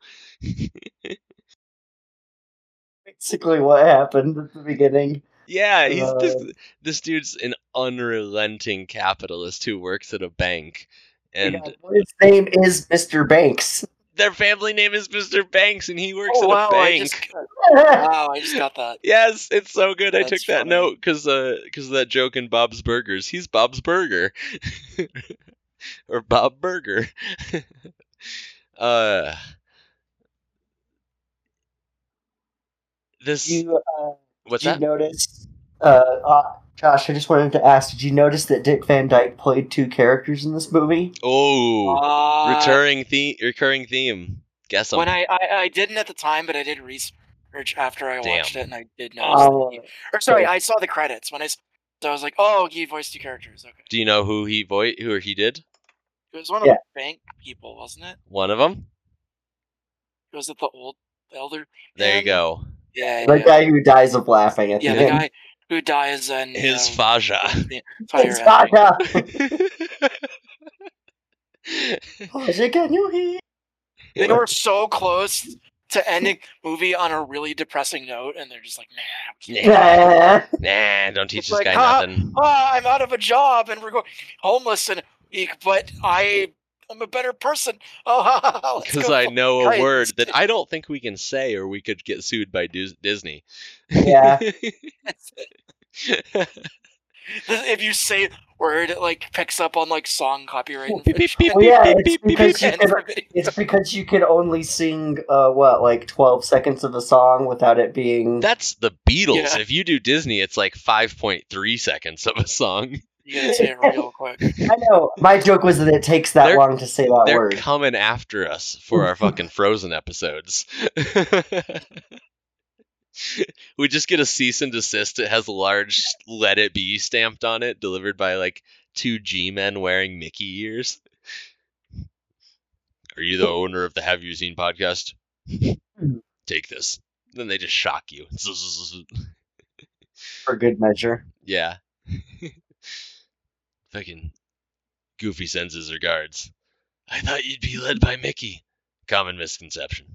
Speaker 3: Basically, what happened at the beginning.
Speaker 1: Yeah, he's
Speaker 3: Uh,
Speaker 1: this, this dude's an unrelenting capitalist who works at a bank. And
Speaker 3: his name is Mister Banks.
Speaker 1: their family name is Mister Banks, and he works
Speaker 2: Oh
Speaker 1: at
Speaker 2: wow!
Speaker 1: a
Speaker 2: I
Speaker 1: bank.
Speaker 2: just wow! I just got that.
Speaker 1: Yes, it's so good. I
Speaker 2: That's
Speaker 1: took that
Speaker 2: funny.
Speaker 1: note because uh, cause of that joke in Bob's Burgers. He's Bob's Burger. Or Bob Burger. uh, this.
Speaker 3: You, uh,
Speaker 1: What's
Speaker 3: did
Speaker 1: that?
Speaker 3: you notice? Uh, uh, Josh, I just wanted to ask: did you notice that Dick Van Dyke played two characters in this movie?
Speaker 1: Oh,
Speaker 2: Uh,
Speaker 1: recurring theme. Recurring theme. Guess 'em.
Speaker 2: When I, I I didn't at the time, but I did research after I
Speaker 1: Damn.
Speaker 2: watched it, and I did notice.
Speaker 3: Uh,
Speaker 2: that he, or sorry, I saw the credits when I. s- So I was like, oh, he voiced two characters. Okay,
Speaker 1: Do you know who he vo- who he did?
Speaker 2: it was one of
Speaker 3: Yeah.
Speaker 2: the bank people, wasn't it?
Speaker 1: One of them.
Speaker 2: Was it the old elder?
Speaker 1: There you
Speaker 2: man?
Speaker 1: go.
Speaker 2: Yeah,
Speaker 3: the
Speaker 2: yeah,
Speaker 3: guy who dies of laughing at
Speaker 2: yeah.
Speaker 3: the
Speaker 2: The
Speaker 3: end.
Speaker 2: guy who dies and
Speaker 1: His
Speaker 2: um,
Speaker 1: Faja.
Speaker 2: the fire
Speaker 3: It's
Speaker 2: ending.
Speaker 3: Faja. Faja, can you hear?
Speaker 2: They were so close to ending movie on a really depressing note, and they're just like, nah. we can't.
Speaker 1: Nah,
Speaker 3: Yeah.
Speaker 1: nah, don't teach
Speaker 2: It's
Speaker 1: this
Speaker 2: like,
Speaker 1: guy
Speaker 2: "Ha,
Speaker 1: nothing.
Speaker 2: Ah, I'm out of a job, and we're going homeless in a week, but I am a better person. Oh, ha, ha, ha, let's
Speaker 1: Because
Speaker 2: go
Speaker 1: I
Speaker 2: fly
Speaker 1: know a
Speaker 2: kites."
Speaker 1: word that I don't think we can say, or we could get sued by Dis- Disney.
Speaker 3: Yeah.
Speaker 2: If you say a word, it like picks up on like song copyright
Speaker 1: Beep, beep, beep,
Speaker 2: infringement.
Speaker 3: Well, yeah,
Speaker 1: beep,
Speaker 3: it's
Speaker 1: beep, beep,
Speaker 3: because you
Speaker 2: And
Speaker 3: can,
Speaker 2: for video.
Speaker 3: it's because you can only sing uh what like twelve seconds of a song without it being.
Speaker 1: That's the Beatles.
Speaker 2: Yeah.
Speaker 1: If you do Disney, it's like five point three seconds of a song.
Speaker 2: You gotta say it real quick.
Speaker 3: I know. My joke was that it takes that
Speaker 1: They're-
Speaker 3: long to say that
Speaker 1: They're
Speaker 3: word.
Speaker 1: coming after us for our fucking Frozen episodes. We just get a cease and desist. It has a large "Let It Be" stamped on it, delivered by like two G-men wearing Mickey ears. Are you the owner of the Have You Seen podcast? Take this. Then they just shock you.
Speaker 3: For good measure.
Speaker 1: Yeah. Fucking Goofy sends his regards. I thought you'd be led by Mickey. Common misconception.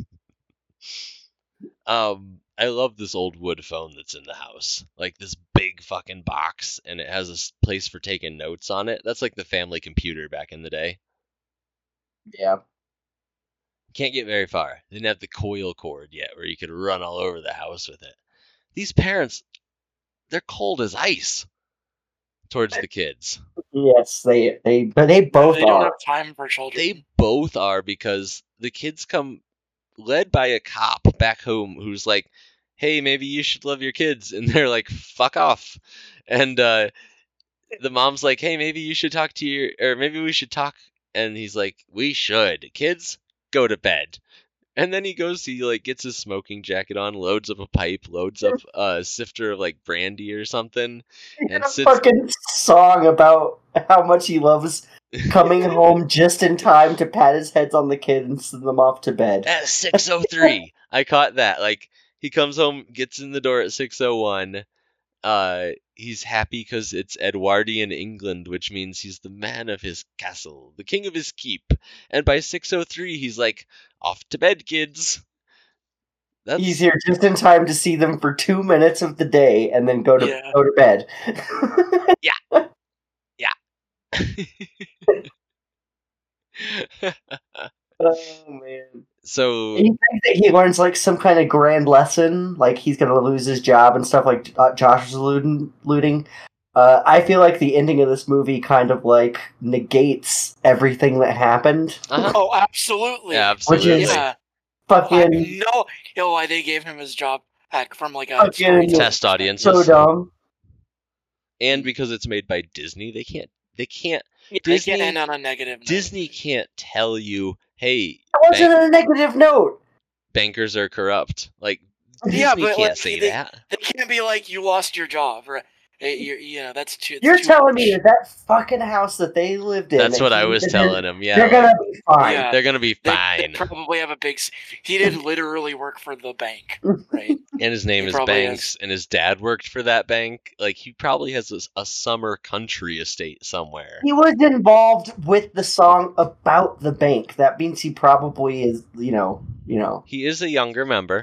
Speaker 1: Um, I love this old wood phone that's in the house. Like this big fucking box, and it has a s- place for taking notes on it. That's like the family computer back in the day.
Speaker 3: Yeah.
Speaker 1: Can't get very far. Didn't have the coil cord yet, where you could run all over the house with it. These parents, they're cold as ice towards the kids.
Speaker 3: Yes, they they but they both
Speaker 2: They don't
Speaker 3: are.
Speaker 2: have time for children.
Speaker 1: They both are, because the kids come led by a cop back home who's like, hey, maybe you should love your kids. And they're like, fuck off. And uh, the mom's like, hey, maybe you should talk to your, or maybe we should talk. And he's like, we should. Kids, go to bed. And then he goes, he like gets his smoking jacket on, loads up a pipe, loads up a sifter of like brandy or something, and
Speaker 3: a
Speaker 1: sits.
Speaker 3: fucking song about how much he loves coming home just in time to pat his heads on the kid and send them off to bed.
Speaker 1: At six oh three. I caught that. Like, he comes home, gets in the door at six oh one. Uh, he's happy because it's Edwardian England, which means he's the man of his castle, the king of his keep. And by six oh three, he's like, off to bed, kids. That's...
Speaker 3: He's here just in time to see them for two minutes of the day and then go to
Speaker 2: Yeah.
Speaker 3: go to bed.
Speaker 1: Yeah. Yeah.
Speaker 3: Oh man.
Speaker 1: So
Speaker 3: And you think that he learns like some kind of grand lesson, like he's gonna lose his job and stuff like uh, Josh was alluding. alluding. Uh, I feel like the ending of this movie kind of like negates everything that happened.
Speaker 1: uh-huh.
Speaker 2: Oh, absolutely.
Speaker 1: Yeah,
Speaker 3: Which
Speaker 1: absolutely.
Speaker 3: is-
Speaker 2: Yeah.
Speaker 3: Fucking
Speaker 2: I have no idea why they gave him his job back from like a
Speaker 3: Fucking-
Speaker 2: storytelling
Speaker 1: Test
Speaker 2: perspective.
Speaker 1: audiences.
Speaker 3: so dumb.
Speaker 1: And because it's made by Disney, they can't they can't
Speaker 2: Yeah, they
Speaker 1: Disney-
Speaker 2: can't end on a negative note.
Speaker 1: Disney can't tell you, hey,
Speaker 3: That wasn't
Speaker 1: bank-
Speaker 3: a negative note.
Speaker 1: bankers are corrupt. Like,
Speaker 2: Yeah,
Speaker 1: Disney
Speaker 2: but,
Speaker 1: can't
Speaker 2: like,
Speaker 1: say
Speaker 2: they-
Speaker 1: that.
Speaker 2: They can't be like, you lost your job, right? Eh, You're, you know, that's too. it's
Speaker 3: You're
Speaker 2: too
Speaker 3: telling me
Speaker 2: much.
Speaker 3: that that fucking house that they lived in.
Speaker 1: That's
Speaker 3: that
Speaker 1: what I
Speaker 3: he
Speaker 1: was
Speaker 3: lived
Speaker 1: telling
Speaker 3: in,
Speaker 1: him. Yeah,
Speaker 3: They're
Speaker 1: like,
Speaker 3: gonna be fine.
Speaker 2: Yeah.
Speaker 1: they're gonna be
Speaker 2: They,
Speaker 1: fine.
Speaker 2: they probably have a big. s- He did literally work for the bank, right?
Speaker 1: And his name
Speaker 2: He
Speaker 1: is
Speaker 2: probably
Speaker 1: Banks, and his dad worked for that bank. Like, he probably has a, a summer country estate somewhere.
Speaker 3: He was involved with the song about the bank. That means he probably is, you know, you know.
Speaker 1: He is a younger member,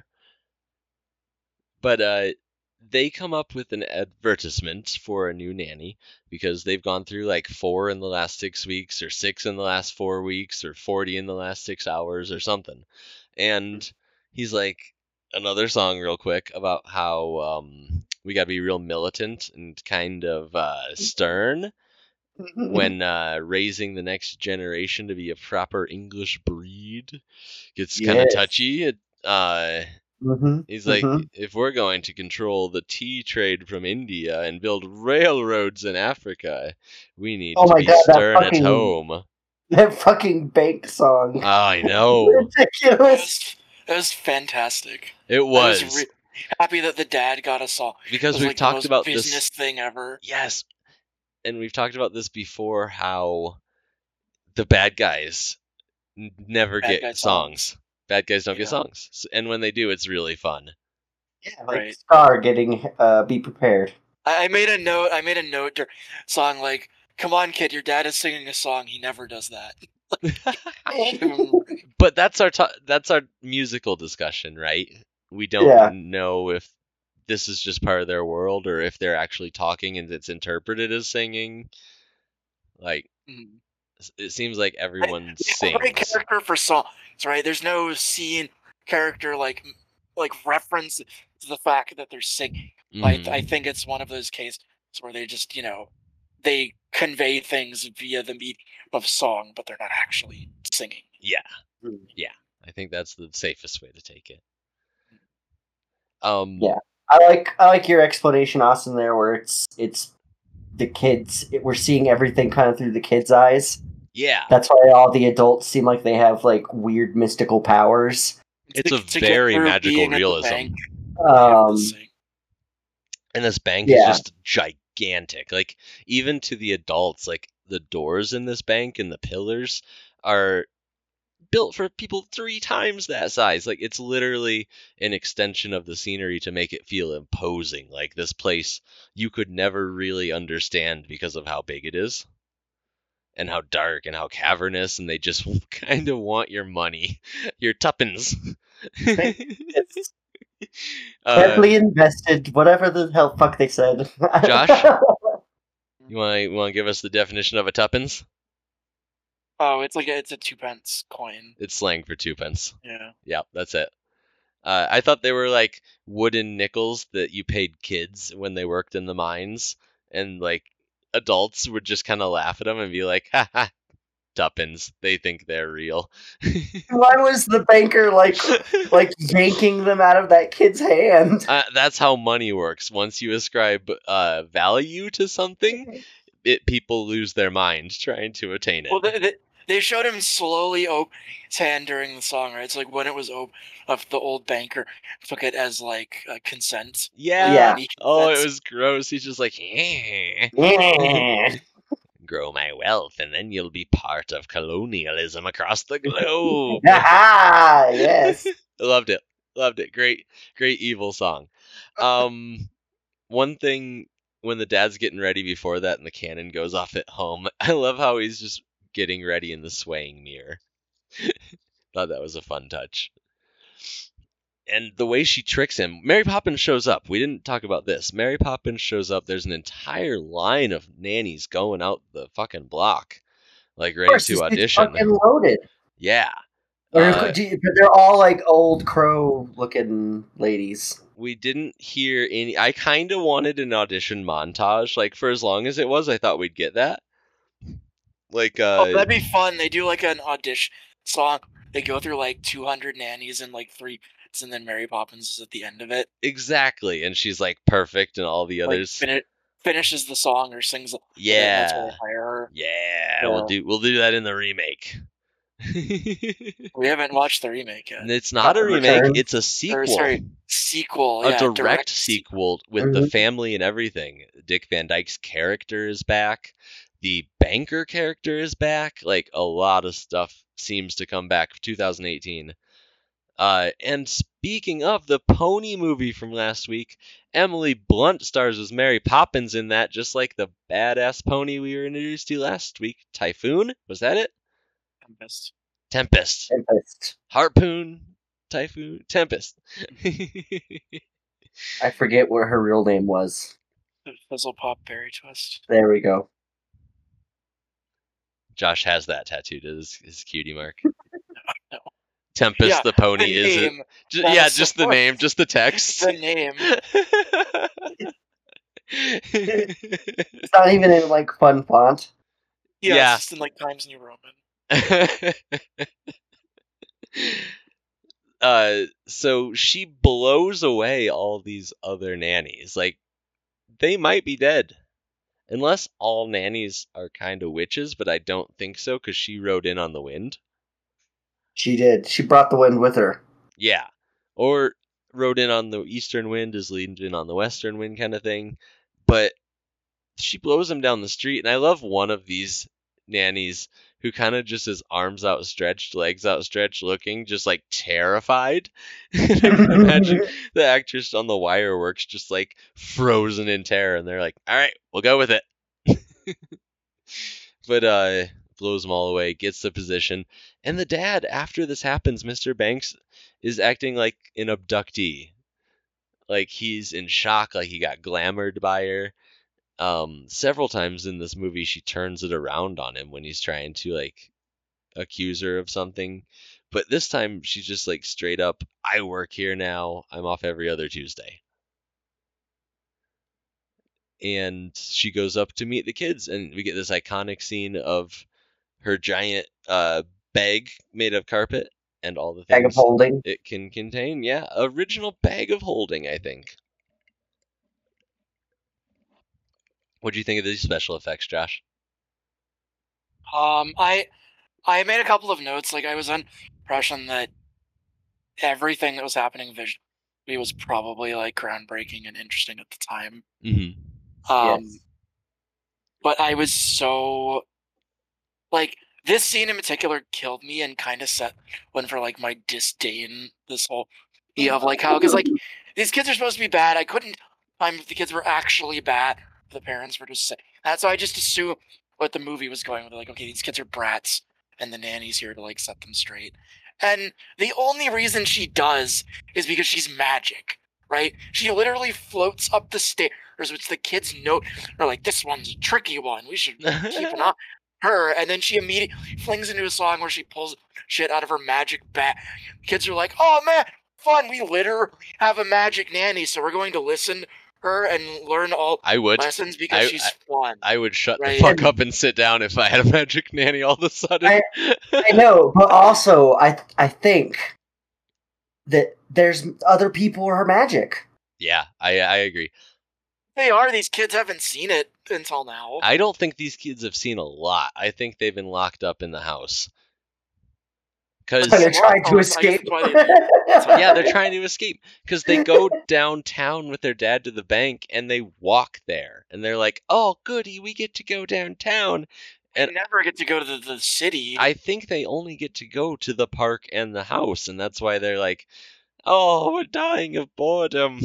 Speaker 1: but uh, they come up with an advertisement for a new nanny because they've gone through like four in the last six weeks, or six in the last four weeks, or forty in the last six hours, or something. And he's like, another song real quick about how um, we gotta be real militant and kind of uh, stern when uh, raising the next generation to be a proper English breed. Gets kind of
Speaker 3: Yes.
Speaker 1: touchy. It, uh,
Speaker 3: Mm-hmm.
Speaker 1: he's like,
Speaker 3: mhm.
Speaker 1: if we're going to control the tea trade from India and build railroads in Africa, we need
Speaker 3: Oh
Speaker 1: to
Speaker 3: my
Speaker 1: be
Speaker 3: God, that
Speaker 1: stern
Speaker 3: fucking-
Speaker 1: at home.
Speaker 3: That fucking bank song.
Speaker 1: Oh, I know.
Speaker 2: It
Speaker 3: Ridiculous.
Speaker 2: was, it was fantastic.
Speaker 1: It
Speaker 2: I
Speaker 1: was.
Speaker 2: was re- happy that the dad got a song. It
Speaker 1: Because
Speaker 2: was
Speaker 1: we've
Speaker 2: like the
Speaker 1: talked
Speaker 2: most
Speaker 1: about
Speaker 2: business
Speaker 1: this.
Speaker 2: thing ever.
Speaker 1: Yes. And we've talked about this before, how the bad guys n- never
Speaker 2: Bad
Speaker 1: get
Speaker 2: guy
Speaker 1: songs.
Speaker 2: songs.
Speaker 1: Bad guys don't get
Speaker 2: Yeah.
Speaker 1: songs. S- And when they do, it's really fun.
Speaker 3: Yeah, like
Speaker 2: Right.
Speaker 3: Scar getting uh, Be Prepared.
Speaker 2: I, I made a note. I made a note. dur- Song like, "Come on, kid, your dad is singing a song. He never does that."
Speaker 1: But that's our to- that's our musical discussion, right? We don't
Speaker 3: Yeah.
Speaker 1: know if this is just part of their world or if they're actually talking and it's interpreted as singing. Like,
Speaker 2: Mm.
Speaker 1: s- it seems like everyone
Speaker 2: It's a great
Speaker 1: sings.
Speaker 2: character for songs, right? There's no scene character like like reference to the fact that they're singing. Like
Speaker 1: Mhm.
Speaker 2: I think it's one of those cases where they just you know they convey things via the medium of song, but they're not actually singing.
Speaker 1: Yeah, I think that's the safest way to take it. Um,
Speaker 3: Yeah. I like I like your explanation, Austin, there, where it's it's the kids. It, we're seeing everything kind of through the kids' eyes.
Speaker 1: yeah.
Speaker 3: That's why all the adults seem like they have like weird mystical powers.
Speaker 1: It's
Speaker 2: To-
Speaker 1: a
Speaker 2: to get
Speaker 1: very
Speaker 2: through
Speaker 1: magical
Speaker 2: being at the
Speaker 1: realism.
Speaker 2: bank, they have to
Speaker 3: Um,
Speaker 2: sing.
Speaker 1: And this bank
Speaker 3: Yeah.
Speaker 1: is just gigantic. Like, even to the adults, like the doors in this bank and the pillars are built for people three times that size. Like, it's literally an extension of the scenery to make it feel imposing. Like, this place you could never really understand because of how big it is and how dark and how cavernous, and they just kind of want your money, your tuppence.
Speaker 3: it's
Speaker 1: uh,
Speaker 3: carefully invested, whatever the hell fuck they said.
Speaker 1: Josh? you want to you want to give us the definition of a tuppence?
Speaker 2: Oh, it's like a, it's a two pence coin.
Speaker 1: It's slang for twopence.
Speaker 2: Yeah.
Speaker 1: Yeah, that's it. Uh, I thought they were like wooden nickels that you paid kids when they worked in the mines, and like adults would just kind of laugh at them and be like, "Ha ha, tuppence. They think they're real.
Speaker 3: Why was the banker like like yanking them out of that kid's hand?
Speaker 1: Uh, that's how money works. Once you ascribe uh, value to something, it people lose their mind trying to attain it.
Speaker 2: Well, they, they, they showed him slowly open his hand during the song, right? It's like when it was open, of the old banker took it as like uh, consent.
Speaker 1: Yeah.
Speaker 2: Like,
Speaker 3: Yeah.
Speaker 2: when he
Speaker 1: Oh, it
Speaker 2: consents.
Speaker 1: was gross. He's just like, eh.
Speaker 3: Yeah.
Speaker 1: Grow my wealth, and then you'll be part of colonialism across the globe.
Speaker 3: Ah, yes.
Speaker 1: Loved it. Loved it. Great, great evil song. Um, one thing when the dad's getting ready before that and the cannon goes off at home, I love how he's just getting ready in the swaying mirror. Thought that was a fun touch. And the way she tricks him, Mary Poppins shows up. We didn't talk about this. Mary Poppins shows up. There's an entire line of nannies going out the fucking block, like ready
Speaker 3: course,
Speaker 1: to
Speaker 3: it's
Speaker 1: audition.
Speaker 3: fucking loaded.
Speaker 1: Yeah.
Speaker 3: Or,
Speaker 1: Uh,
Speaker 3: do you- but they're all like old crow looking ladies.
Speaker 1: we didn't hear any. I kind of wanted an audition montage. Like, for as long as it was, I thought we'd get that. Like, uh,
Speaker 2: Oh, that'd be fun. They do like an audition song. They go through like two hundred nannies in like three, and then Mary Poppins is at the end of it.
Speaker 1: exactly. And she's like perfect, and all the
Speaker 2: Like
Speaker 1: others.
Speaker 2: fini- finishes the song or sings. and then
Speaker 1: Yeah.
Speaker 2: That's where they hire her.
Speaker 1: Yeah,
Speaker 2: Yeah.
Speaker 1: we'll do we'll do that in the remake.
Speaker 2: We haven't watched the remake yet.
Speaker 1: And it's not a
Speaker 3: Return.
Speaker 1: remake, it's a
Speaker 2: Or,
Speaker 1: sequel.
Speaker 2: sorry, sequel.
Speaker 1: a
Speaker 2: yeah,
Speaker 1: direct,
Speaker 2: sequel.
Speaker 1: sequel with the
Speaker 3: Mhm.
Speaker 1: family and everything. Dick Van Dyke's character is back. The banker character is back. Like, a lot of stuff seems to come back. twenty eighteen. Uh, and speaking of the Pony movie from last week, Emily Blunt stars as Mary Poppins in that, just like the badass pony we were introduced to last week. Typhoon? Was that it?
Speaker 2: Tempest.
Speaker 1: Tempest.
Speaker 3: Tempest.
Speaker 1: Harpoon. Typhoon. Tempest.
Speaker 3: I forget what her real name was.
Speaker 2: Fizzle Pop Berry Twist.
Speaker 3: There we go.
Speaker 1: Josh has that tattooed as his cutie mark.
Speaker 2: No.
Speaker 1: Tempest
Speaker 2: Yeah,
Speaker 1: the pony,
Speaker 2: the
Speaker 1: is it?
Speaker 2: name.
Speaker 1: Ju-
Speaker 2: That
Speaker 1: yeah,
Speaker 2: is
Speaker 1: just
Speaker 2: so
Speaker 1: the name, just the text.
Speaker 2: The name.
Speaker 3: It's not even in like fun font.
Speaker 2: Yeah,
Speaker 1: Yeah.
Speaker 2: it's just in like Times New Roman.
Speaker 1: uh, so she blows away all these other nannies. Like, they might be dead. Unless all nannies are kind of witches, but I don't think so, because she rode in on the wind.
Speaker 3: She did. She brought the wind with her.
Speaker 1: Yeah. Or rode in on the eastern wind is leaned in on the western wind kind of thing. But she blows him down the street, and I love one of these nannies who kind of just has arms outstretched, legs outstretched, looking just like terrified. And I can imagine the actress on the wire works just like frozen in terror, and they're like, all right, we'll go with it. But uh blows them all away, gets the position, and the dad, after this happens, Mister Banks is acting like an abductee. Like, he's in shock, like he got glamored by her. Um, several times in this movie, she turns it around on him when he's trying to, like, accuse her of something. But this time, she's just, like, straight up, I work here now. I'm off every other Tuesday. And she goes up to meet the kids, and we get this iconic scene of her giant uh, bag made of carpet and all the
Speaker 3: Bag of
Speaker 1: things
Speaker 3: holding.
Speaker 1: it can contain. Yeah, original bag of holding, I think. What do you think of these special effects, Josh?
Speaker 2: Um, I I made a couple of notes. Like, I was under the impression that everything that was happening visually was probably like groundbreaking and interesting at the time.
Speaker 1: Mm-hmm.
Speaker 2: Um,
Speaker 3: Yes.
Speaker 2: but I was so like this scene in particular killed me and kind of set one for like my disdain. This whole idea of like how because like these kids are supposed to be bad. I couldn't find if the kids were actually bad. The parents were just saying that, so I just assumed what the movie was going with. Like, okay, these kids are brats, and the nanny's here to like set them straight. And the only reason she does is because she's magic, right? She literally floats up the stairs, which the kids note are like, this one's a tricky one. We should keep an eye on her. And then she immediately flings into a song where she pulls shit out of her magic bag. Kids are like, oh man, fun. We literally have a magic nanny, so we're going to listen her and learn all
Speaker 1: I would.
Speaker 2: lessons because
Speaker 1: I-
Speaker 2: she's
Speaker 1: I-
Speaker 2: fun.
Speaker 1: I would shut
Speaker 2: Right.
Speaker 1: the fuck up and sit down if I had a magic nanny all of a sudden.
Speaker 3: I- I know, but also I I think that there's other people who are magic.
Speaker 1: yeah, I I agree.
Speaker 2: They are. These kids haven't seen it until now.
Speaker 1: I don't think these kids have seen a lot. I think they've been locked up in the house. Because
Speaker 3: But they're trying to
Speaker 2: I guess
Speaker 3: escape.
Speaker 2: that's why they-
Speaker 1: yeah, they're trying to escape. Because they go downtown with their dad to the bank and they walk there, and they're like, "Oh, goody, we get to go downtown."
Speaker 2: They
Speaker 1: And
Speaker 2: never get to go to the, the city.
Speaker 1: I think they only get to go to the park and the house, and that's why they're like, "Oh, we're dying of boredom."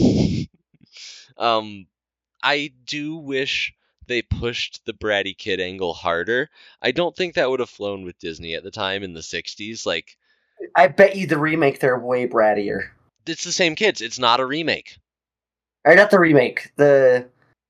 Speaker 1: um, I do wish they pushed the bratty kid angle harder. I don't think that would have flown with Disney at the time in the sixties. Like,
Speaker 3: I bet you the remake they're way brattier.
Speaker 1: it's the same kids. It's not a remake.
Speaker 3: Or not the remake, the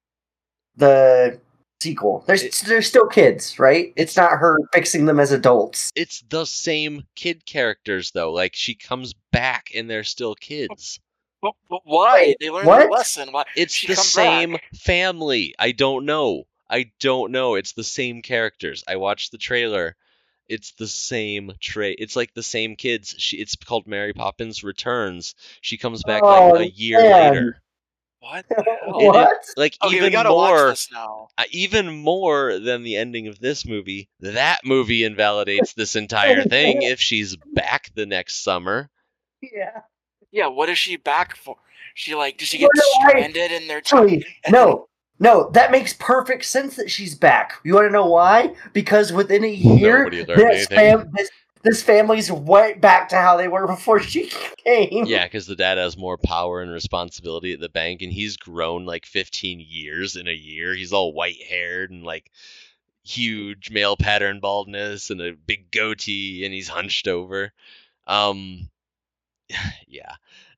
Speaker 3: the sequel. There's
Speaker 1: It-
Speaker 3: they're still kids, right? It's not her fixing them as adults.
Speaker 1: It's the same kid characters, though. Like, she comes back and they're still kids.
Speaker 2: But, but why? They learned
Speaker 3: what?
Speaker 2: their lesson. Why?
Speaker 1: It's
Speaker 2: She
Speaker 1: the
Speaker 2: come
Speaker 1: same
Speaker 2: back.
Speaker 1: family. I don't know. I don't know. It's the same characters. I watched the trailer. It's the same trait. It's like the same kids. She. It's called Mary Poppins Returns. She comes back
Speaker 3: Oh,
Speaker 1: like a year
Speaker 3: man.
Speaker 1: later.
Speaker 2: What? the hell?
Speaker 3: What?
Speaker 1: Like
Speaker 2: Okay, we
Speaker 1: even
Speaker 2: gotta
Speaker 1: more,
Speaker 2: watch this now.
Speaker 1: uh, even more than the ending of this movie. That movie invalidates this entire thing. If she's back the next summer,
Speaker 3: Yeah.
Speaker 2: Yeah, what is she back for? She like, does she
Speaker 3: You
Speaker 2: get
Speaker 3: know why?
Speaker 2: stranded in their time?
Speaker 3: Actually, no, no, that makes perfect sense that she's back. You want to know why? Because within a year,
Speaker 1: Nobody learned
Speaker 3: this,
Speaker 1: anything.
Speaker 3: fam- this, this family's went back to how they were before she came.
Speaker 1: yeah, because the dad has more power and responsibility at the bank, and he's grown like fifteen years in a year. He's all white haired and like huge male pattern baldness and a big goatee, and he's hunched over. Um, yeah.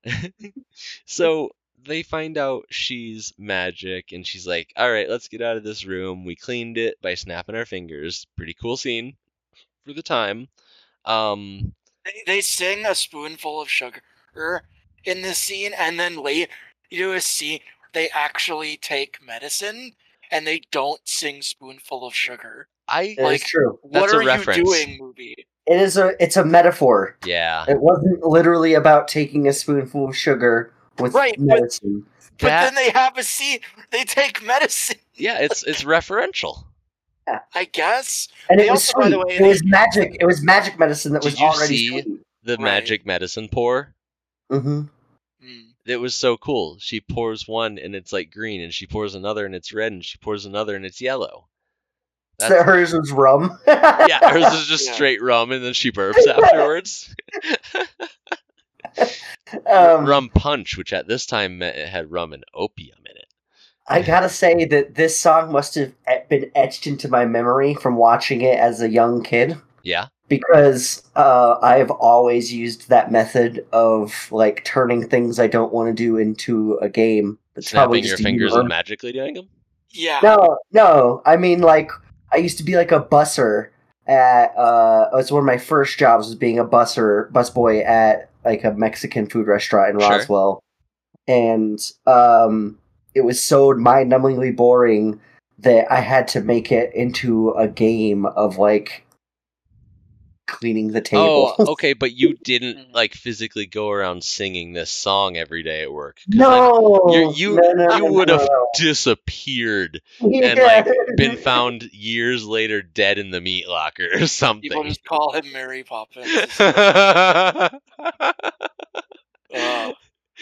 Speaker 1: So they find out she's magic, and she's like, "All right, let's get out of this room. We cleaned it by snapping our fingers." Pretty cool scene for the time. Um,
Speaker 2: They, they sing a spoonful of sugar in this scene, and then later you do a scene where they actually take medicine, and they don't sing spoonful of sugar.
Speaker 1: I
Speaker 3: It
Speaker 2: Like-
Speaker 3: is true.
Speaker 2: What
Speaker 1: That's a
Speaker 2: are
Speaker 1: reference.
Speaker 2: you doing, movie?
Speaker 3: It is a. It's a metaphor.
Speaker 1: yeah.
Speaker 3: It wasn't literally about taking a spoonful of sugar with
Speaker 2: Right, but-
Speaker 3: medicine.
Speaker 2: But
Speaker 1: That-
Speaker 2: then they have a scene where they take medicine,
Speaker 1: Yeah, it's it's referential.
Speaker 2: I guess.
Speaker 3: And
Speaker 2: They
Speaker 3: it was
Speaker 2: also, by
Speaker 3: sweet.
Speaker 2: the way,
Speaker 3: it was
Speaker 2: they-
Speaker 3: magic. It was magic medicine that was
Speaker 1: Did you
Speaker 3: already
Speaker 1: see-
Speaker 3: sweet.
Speaker 1: The
Speaker 2: Right.
Speaker 1: magic medicine pour.
Speaker 3: Mm-hmm.
Speaker 2: Mm.
Speaker 1: It was so cool. She pours one and it's like green, and she pours another and it's red, and she pours another and it's yellow.
Speaker 3: So
Speaker 1: That's-
Speaker 3: hers was rum.
Speaker 1: yeah, hers is just
Speaker 2: Yeah.
Speaker 1: straight rum, and then she burps afterwards.
Speaker 3: um,
Speaker 1: Rum punch, which at this time meant it had rum and opium in it.
Speaker 3: I gotta say that this song must have e- been etched into my memory from watching it as a young kid.
Speaker 1: Yeah.
Speaker 3: Because uh, I've always used that method of like turning things I don't want to do into a game. It's probably
Speaker 1: Snapping your
Speaker 3: just a
Speaker 1: fingers
Speaker 3: humor.
Speaker 1: and magically doing them.
Speaker 2: Yeah.
Speaker 3: No, no. I mean, like, I used to be like a busser at. Uh, it was one of my first jobs was being a busser, busboy at like a Mexican food restaurant in
Speaker 1: Sure.
Speaker 3: Roswell, and um, it was so mind-numbingly boring that I had to make it into a game of like cleaning the table.
Speaker 1: Oh, okay, but you didn't like physically go around singing this song every day at work. 'Cause then
Speaker 3: No,
Speaker 1: you you,
Speaker 3: no, no,
Speaker 1: you
Speaker 3: no,
Speaker 1: would have
Speaker 3: no.
Speaker 1: disappeared
Speaker 3: Yeah.
Speaker 1: and like been found years later dead in the meat locker or
Speaker 2: People
Speaker 1: something.
Speaker 2: just call him Mary Poppins. Uh,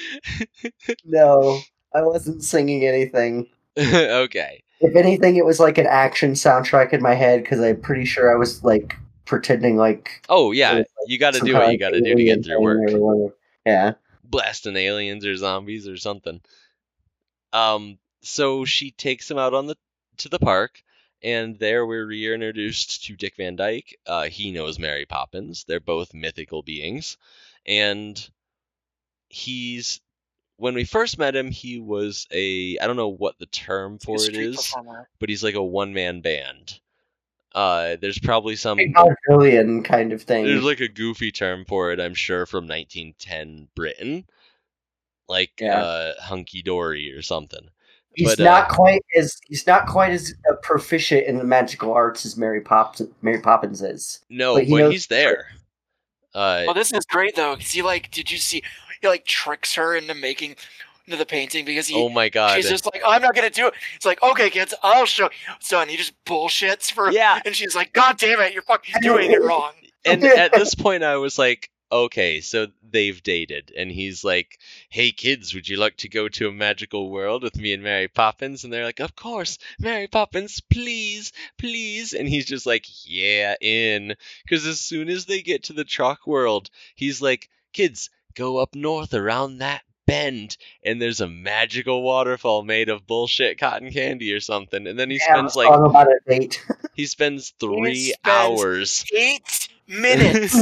Speaker 3: No, I wasn't singing anything.
Speaker 1: Okay.
Speaker 3: If anything, it was like an action soundtrack in my head because I'm pretty sure I was like pretending like
Speaker 1: Oh yeah,
Speaker 3: It's
Speaker 1: you got to
Speaker 3: some
Speaker 1: do
Speaker 3: kind
Speaker 1: what
Speaker 3: of
Speaker 1: you got to do to
Speaker 3: alien
Speaker 1: get through
Speaker 3: thing
Speaker 1: work.
Speaker 3: or whatever. Yeah.
Speaker 1: Blasting aliens or zombies or something. Um, so she takes him out on the to the park, and there we're reintroduced to Dick Van Dyke. Uh, he knows Mary Poppins. They're both mythical beings, and he's when we first met him, he was a I don't know what the term for
Speaker 2: he's a
Speaker 1: it
Speaker 2: street
Speaker 1: is,
Speaker 2: performer.
Speaker 1: but he's like a one man band. Uh, there's probably some
Speaker 3: Vaudevillian kind of thing.
Speaker 1: There's like a goofy term for it, I'm sure, from nineteen ten Britain, like
Speaker 3: Yeah.
Speaker 1: uh, hunky dory or something.
Speaker 3: He's
Speaker 1: But,
Speaker 3: not
Speaker 1: uh,
Speaker 3: quite as he's not quite as uh, proficient in the magical arts as Mary Poppins. Mary Poppins is.
Speaker 1: no,
Speaker 3: but
Speaker 1: but,
Speaker 3: he knows
Speaker 1: he's there. Uh,
Speaker 2: Well, this is great though, because he like, did you see? He like tricks her into making into the painting because he.
Speaker 1: oh my god.
Speaker 2: She's just like, I'm not gonna do it. It's like, okay, kids, I'll show you. So and he just bullshits for.
Speaker 1: Yeah.
Speaker 2: And she's like, God damn it, you're fucking doing it wrong.
Speaker 1: And at this point, I was like, okay, so they've dated. And he's like, hey, kids, would you like to go to a magical world with me and Mary Poppins? And they're like, of course, Mary Poppins, please, please. And he's just like, yeah, in. Because as soon as they get to the chalk world, he's like, kids, go up north around that bend. And there's a magical waterfall made of bullshit cotton candy or something. And then he
Speaker 3: Yeah,
Speaker 1: spends
Speaker 3: I
Speaker 1: like,
Speaker 3: was talking about a date.
Speaker 1: he spends three
Speaker 2: spends-
Speaker 1: hours.
Speaker 2: Eight minutes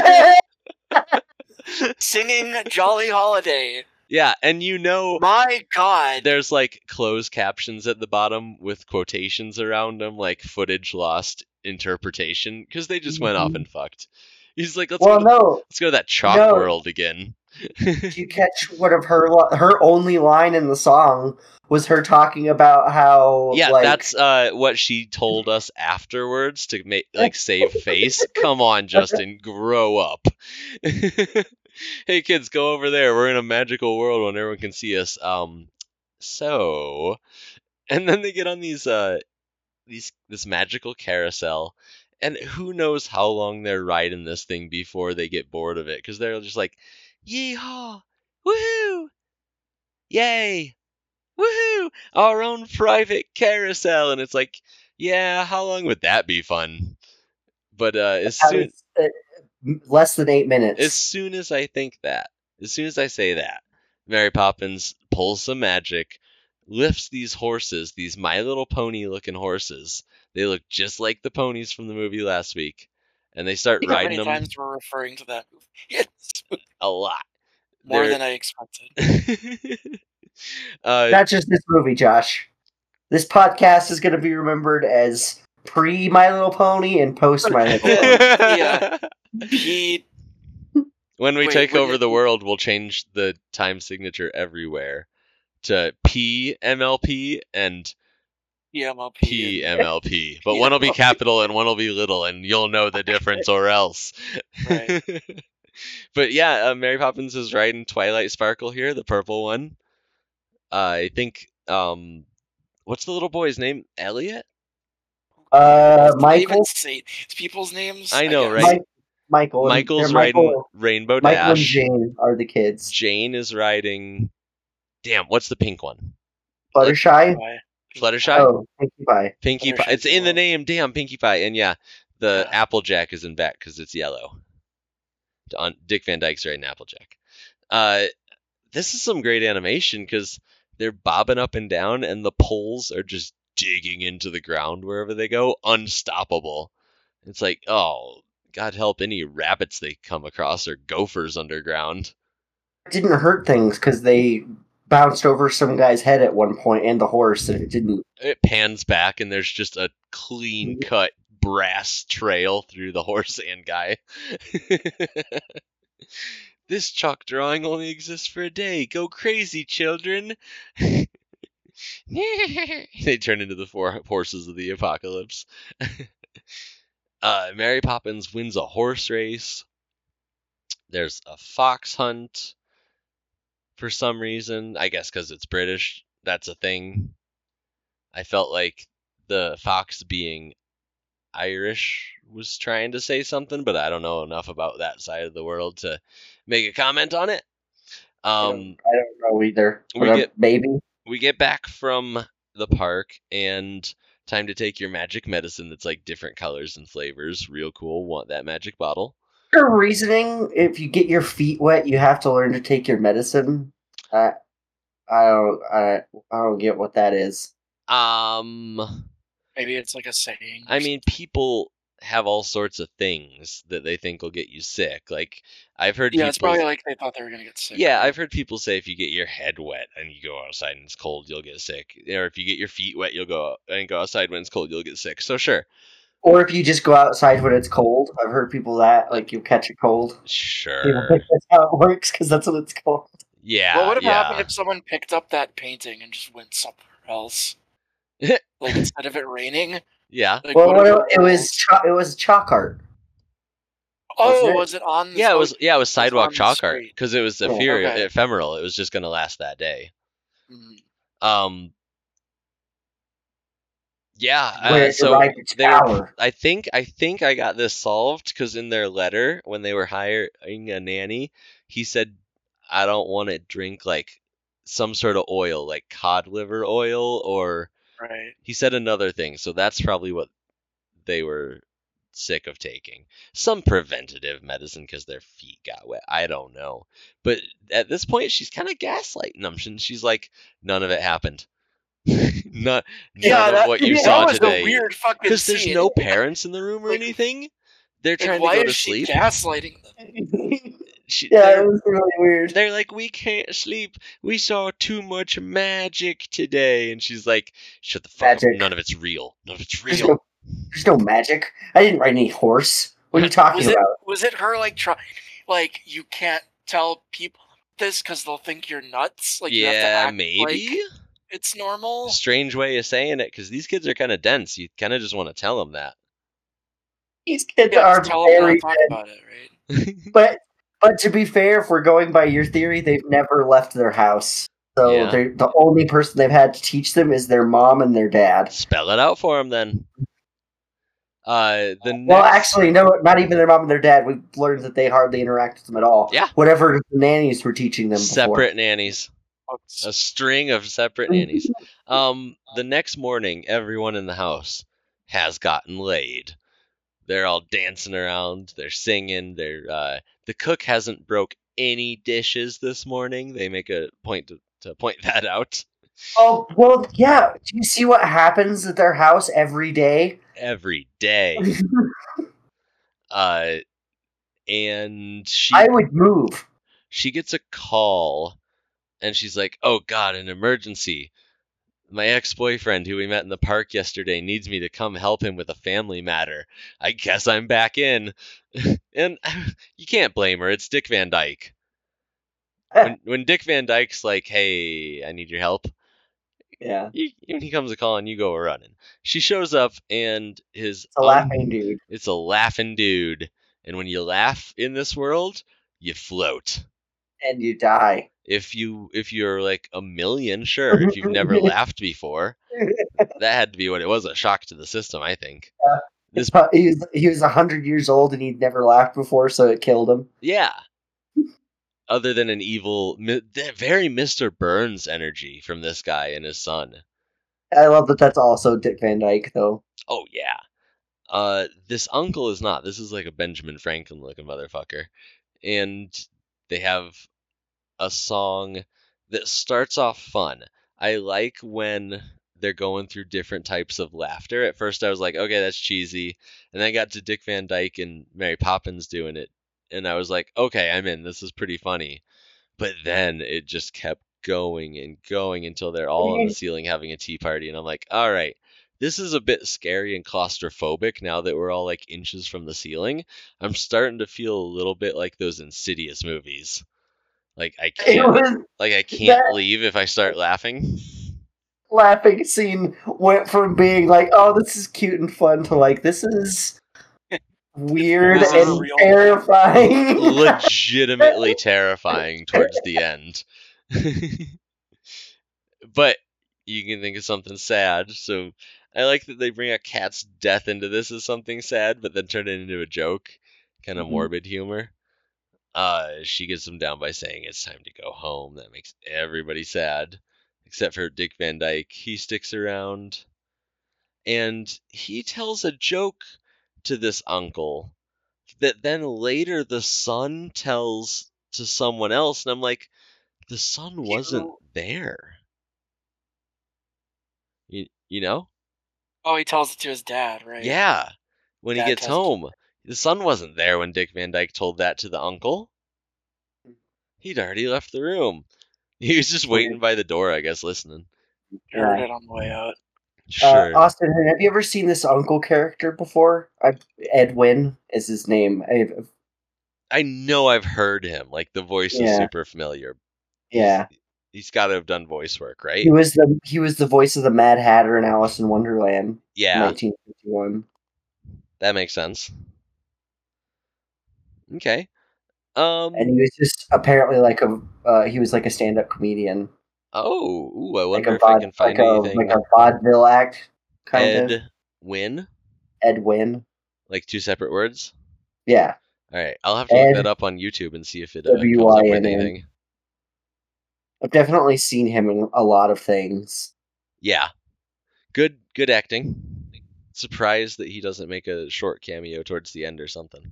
Speaker 2: singing Jolly Holiday.
Speaker 1: Yeah, and you know,
Speaker 2: My God.
Speaker 1: there's like closed captions at the bottom with quotations around them, like footage lost interpretation, because they just went off
Speaker 3: Mhm.
Speaker 1: and fucked. He's like, let's
Speaker 3: Well,
Speaker 1: go to,
Speaker 3: no.
Speaker 1: let's go to that chalk
Speaker 3: no.
Speaker 1: world again.
Speaker 3: Did you catch one of her li- her only line in the song was her talking about how
Speaker 1: Yeah,
Speaker 3: like,
Speaker 1: that's uh, what she told us afterwards to make like save face. Come on, Justin, grow up. Hey kids, go over there. We're in a magical world when everyone can see us. Um, so, and then they get on these uh these this magical carousel, and who knows how long they're riding this thing before they get bored of it, because they're just like, yeehaw, woohoo, yay, woohoo, our own private carousel. And it's like, yeah, how long would that be fun? But uh, as
Speaker 3: that
Speaker 1: soon
Speaker 3: was, uh, m- less than eight minutes.
Speaker 1: as soon as I think that, as soon as I say that, Mary Poppins pulls some magic, lifts these horses, these My Little Pony looking horses. They look just like the ponies from the movie last week, and they start
Speaker 2: How
Speaker 1: riding
Speaker 2: many
Speaker 1: them
Speaker 2: times we're referring to that movie? It's
Speaker 1: a lot.
Speaker 2: more
Speaker 1: They're-
Speaker 2: than I expected.
Speaker 1: uh,
Speaker 3: Not just this movie, Josh. This podcast is going to be remembered as pre My Little Pony and post My Little Pony.
Speaker 2: Yeah. Pete,
Speaker 1: When we
Speaker 2: Wait,
Speaker 1: take
Speaker 2: would
Speaker 1: over
Speaker 2: it-
Speaker 1: the world, we'll change the time signature everywhere to P M L P and
Speaker 2: P M L P.
Speaker 1: P M L P. But
Speaker 2: P
Speaker 1: one will be
Speaker 2: M L P.
Speaker 1: capital and one will be little, and you'll know the difference or else.
Speaker 2: Right.
Speaker 1: But yeah, uh, Mary Poppins is riding Twilight Sparkle here, the purple one. Uh, I think, um, what's the little boy's name? Elliot?
Speaker 3: Uh,
Speaker 2: Did they even
Speaker 3: Michael,
Speaker 2: say people's names?
Speaker 1: I know,
Speaker 2: guess.
Speaker 1: right?
Speaker 3: Mike, Michael, and-
Speaker 1: Michael's
Speaker 3: they're
Speaker 1: riding
Speaker 3: Michael,
Speaker 1: Rainbow
Speaker 3: Michael and
Speaker 1: Dash.
Speaker 3: Jane are the kids.
Speaker 1: Jane is riding. Damn, what's the pink one?
Speaker 3: Fluttershy.
Speaker 2: Why?
Speaker 1: Fluttershy?
Speaker 3: Oh, Pinkie Pie.
Speaker 1: Pinkie Pie.
Speaker 2: Fluttershy's
Speaker 1: It's in the
Speaker 2: yellow.
Speaker 1: name. Damn, Pinkie Pie. And yeah, the
Speaker 2: Yeah.
Speaker 1: Applejack is in back because it's yellow. On Dick Van Dyke's riding Applejack. Uh, this is some great animation because they're bobbing up and down, and the poles are just digging into the ground wherever they go, unstoppable. It's like, oh, God help any rabbits they come across or gophers underground.
Speaker 3: It didn't hurt things because they bounced over some guy's head at one point and the horse, and it didn't.
Speaker 1: It pans back, and there's just a clean cut brass trail through the horse and guy. This chalk drawing only exists for a day. Go crazy, children. They turn into the four horses of the apocalypse. uh, Mary Poppins wins a horse race. There's a fox hunt for some reason. I guess because it's British. That's a thing. I felt like the fox being Irish was trying to say something, but I don't know enough about that side of the world to make a comment on it.
Speaker 3: I
Speaker 1: Um,
Speaker 3: don't, I don't know either.
Speaker 1: we
Speaker 3: But, uh,
Speaker 1: get-
Speaker 3: maybe.
Speaker 1: we get back from the park, and time to take your magic medicine that's like different colors and flavors. Real cool. Want that magic bottle?
Speaker 3: Your reasoning: if you get your feet wet, you have to learn to take your medicine. I, I don't, I, I don't get what that is.
Speaker 1: Um,
Speaker 2: Maybe it's like a saying.
Speaker 1: I mean, people have all sorts of things that they think will get you sick. Like I've heard
Speaker 2: yeah,
Speaker 1: people.
Speaker 2: it's probably like they thought they were gonna get sick.
Speaker 1: Yeah, I've heard people say if you get your head wet and you go outside and it's cold, you'll get sick. Or if you get your feet wet, you'll go and go outside when it's cold, you'll get sick. So sure,
Speaker 3: Or if you just go outside when it's cold. I've heard people that like you'll catch a cold. People
Speaker 1: sure,
Speaker 3: think that's how it works because that's what it's called.
Speaker 1: yeah,
Speaker 2: What would have
Speaker 1: yeah.
Speaker 2: happened if someone picked up that painting and just went somewhere else? Like instead of it raining?
Speaker 1: Yeah.
Speaker 2: Like,
Speaker 3: Well,
Speaker 2: what
Speaker 3: what
Speaker 2: are
Speaker 3: it,
Speaker 2: the
Speaker 3: it was
Speaker 2: rules?
Speaker 3: cho- it was chalk art.
Speaker 2: Oh,
Speaker 3: wasn't it?
Speaker 2: was it on the
Speaker 1: Yeah, it
Speaker 2: oh,
Speaker 1: was yeah, it was sidewalk
Speaker 2: on the
Speaker 1: chalk art
Speaker 2: street.
Speaker 1: because it was
Speaker 3: Yeah.
Speaker 1: ephemeral,
Speaker 2: Okay.
Speaker 1: ephemeral. It was just gonna last that day.
Speaker 2: Mm.
Speaker 1: Um, yeah.
Speaker 3: Where
Speaker 1: Uh,
Speaker 3: it
Speaker 1: so
Speaker 3: derived its
Speaker 1: they were.
Speaker 3: power.
Speaker 1: I think I think I got this solved because in their letter when they were hiring a nanny, he said, "I don't want to drink like some sort of oil, like cod liver oil, or."
Speaker 2: Right.
Speaker 1: He said another thing, so that's probably what they were sick of taking. Some preventative medicine because their feet got wet. I don't know. But at this point, she's kind of gaslighting them. She- She's like, none of it happened. None,
Speaker 2: Yeah,
Speaker 1: none of
Speaker 2: that,
Speaker 1: what you
Speaker 3: that
Speaker 1: saw
Speaker 2: that was
Speaker 1: today.
Speaker 2: a weird fucking
Speaker 1: Because there's
Speaker 2: scene.
Speaker 1: no parents in the room or
Speaker 2: Like-
Speaker 1: anything. They're
Speaker 2: Like,
Speaker 1: trying
Speaker 2: why
Speaker 1: to go
Speaker 2: is
Speaker 1: to
Speaker 2: she
Speaker 1: sleep.
Speaker 2: gaslighting them?
Speaker 1: She,
Speaker 3: Yeah,
Speaker 1: they're,
Speaker 3: it was really weird.
Speaker 1: they're like, we can't sleep. We saw too much magic today. And she's like, shut the fuck
Speaker 3: Magic.
Speaker 1: up. None of it's real. None of it's
Speaker 3: There's
Speaker 1: real.
Speaker 3: no, there's no magic. I didn't ride any horse. What are you talking
Speaker 2: Was it
Speaker 3: about?
Speaker 2: was it her like try like you can't tell people this because they'll think you're nuts? Like you have to
Speaker 1: Yeah,
Speaker 2: act
Speaker 1: maybe.
Speaker 2: like it's normal.
Speaker 1: Strange way of saying it because these kids are kind of dense. You kind of just want to tell them that.
Speaker 3: These kids
Speaker 2: Yeah,
Speaker 3: are
Speaker 2: just tell them not
Speaker 3: very
Speaker 2: to talk
Speaker 3: dead.
Speaker 2: about it, right?
Speaker 3: But but to be fair, if we're going by your theory, they've never left their house. So
Speaker 1: Yeah.
Speaker 3: they're the only person they've had to teach them is their mom and their dad.
Speaker 1: Spell it out for them then. Uh, the next...
Speaker 3: Well, actually, no, not even their mom and their dad. We've learned that they hardly interact with them at all.
Speaker 1: Yeah.
Speaker 3: Whatever the nannies were teaching them
Speaker 1: separate nannies,
Speaker 2: Books.
Speaker 1: a string of separate nannies. Um, the next morning, everyone in the house has gotten laid. They're all dancing around. They're singing. They're uh, the cook hasn't broke any dishes this morning. They make a point to, to point that out.
Speaker 3: Oh, well, yeah. Do you see what happens at their house every day?
Speaker 1: Every day. uh, and she
Speaker 3: I would move.
Speaker 1: she gets a call, and she's like, "Oh God, an emergency! My ex-boyfriend, who we met in the park yesterday, needs me to come help him with a family matter. I guess I'm back in." And you can't blame her. It's Dick Van Dyke. When, when Dick Van Dyke's like, "Hey, I need your help,"
Speaker 3: Yeah.
Speaker 1: you, when he comes a calling, you go running. She shows up, and his
Speaker 3: It's a laughing dude.
Speaker 1: It's a laughing dude. And when you laugh in this world, you float.
Speaker 3: And you die.
Speaker 1: If you if you're like a million, sure. If you've never laughed before, that had to be what it was. A shock to the system, I think.
Speaker 3: Uh,
Speaker 1: This,
Speaker 3: he was he was a hundred years old and he'd never laughed before, so it killed him.
Speaker 1: yeah. Other than an evil, mi- very Mister Burns energy from this guy and his son.
Speaker 3: I love that. That's also Dick Van Dyke, though.
Speaker 1: Oh yeah. Uh, this uncle is not. This is like a Benjamin Franklin looking motherfucker, and they have a song that starts off fun. I like when they're going through different types of laughter. At first, I was like, okay, that's cheesy, and then I got to Dick Van Dyke and Mary Poppins doing it, and I was like, okay, I'm in. This is pretty funny. But then it just kept going and going until they're all on the ceiling having a tea party, and I'm like, all right. This is a bit scary and claustrophobic now that we're all like inches from the ceiling. I'm starting to feel a little bit like those Insidious movies. Like I
Speaker 3: It
Speaker 1: can't,
Speaker 3: was
Speaker 1: like I can't
Speaker 3: that-
Speaker 1: leave if I start laughing.
Speaker 3: laughing scene went from being like, "Oh, this is cute and fun," to like, "This is weird
Speaker 2: This is
Speaker 3: and
Speaker 2: real.
Speaker 3: terrifying."
Speaker 1: Legitimately terrifying towards the end. But you can think of something sad. So I like that they bring a cat's death into this as something sad, but then turn it into a joke, kind of
Speaker 3: Mhm.
Speaker 1: morbid humor. Uh, she gets them down by saying it's time to go home. That makes everybody sad, except for Dick Van Dyke. He sticks around, and he tells a joke to this uncle that then later the son tells to someone else, and I'm like, the son wasn't
Speaker 2: You-
Speaker 1: there. You, you know?
Speaker 2: Oh, he tells it to his dad, right?
Speaker 1: Yeah. When he
Speaker 2: Dad
Speaker 1: gets
Speaker 2: tells it to-
Speaker 1: home, the son wasn't there when Dick Van Dyke told that to the uncle. He'd already left the room. He was just waiting by the door, I guess, listening.
Speaker 2: Heard
Speaker 3: Yeah.
Speaker 2: it on the way out.
Speaker 1: Sure.
Speaker 3: Uh, Austin, have you ever seen this uncle character before? I, Edwin is his name. I,
Speaker 1: I know I've heard him. Like, the voice is
Speaker 3: Yeah.
Speaker 1: super familiar.
Speaker 3: yeah.
Speaker 1: He's got to have done voice work, right?
Speaker 3: He was the he was the voice of the Mad Hatter in Alice in Wonderland,
Speaker 1: Yeah,
Speaker 3: nineteen fifty-one.
Speaker 1: that makes sense. Okay. Um.
Speaker 3: And he was just apparently like a uh, he was like a stand up comedian,
Speaker 1: Oh, ooh, I
Speaker 3: like
Speaker 1: wonder
Speaker 3: a
Speaker 1: if I
Speaker 3: vaud-
Speaker 1: can find
Speaker 3: like a
Speaker 1: anything.
Speaker 3: like a vaudeville act kind
Speaker 1: Ed
Speaker 3: of.
Speaker 1: Wynn,
Speaker 3: Ed Wynn.
Speaker 1: like two separate words.
Speaker 3: Yeah.
Speaker 1: All right, I'll have to look
Speaker 3: Ed
Speaker 1: that up on YouTube and see if it uh,
Speaker 3: W
Speaker 1: comes up
Speaker 3: Y
Speaker 1: with
Speaker 3: N N.
Speaker 1: anything.
Speaker 3: I've definitely seen him in a lot of things.
Speaker 1: Yeah, good, good acting. Surprised that he doesn't make a short cameo towards the end or something.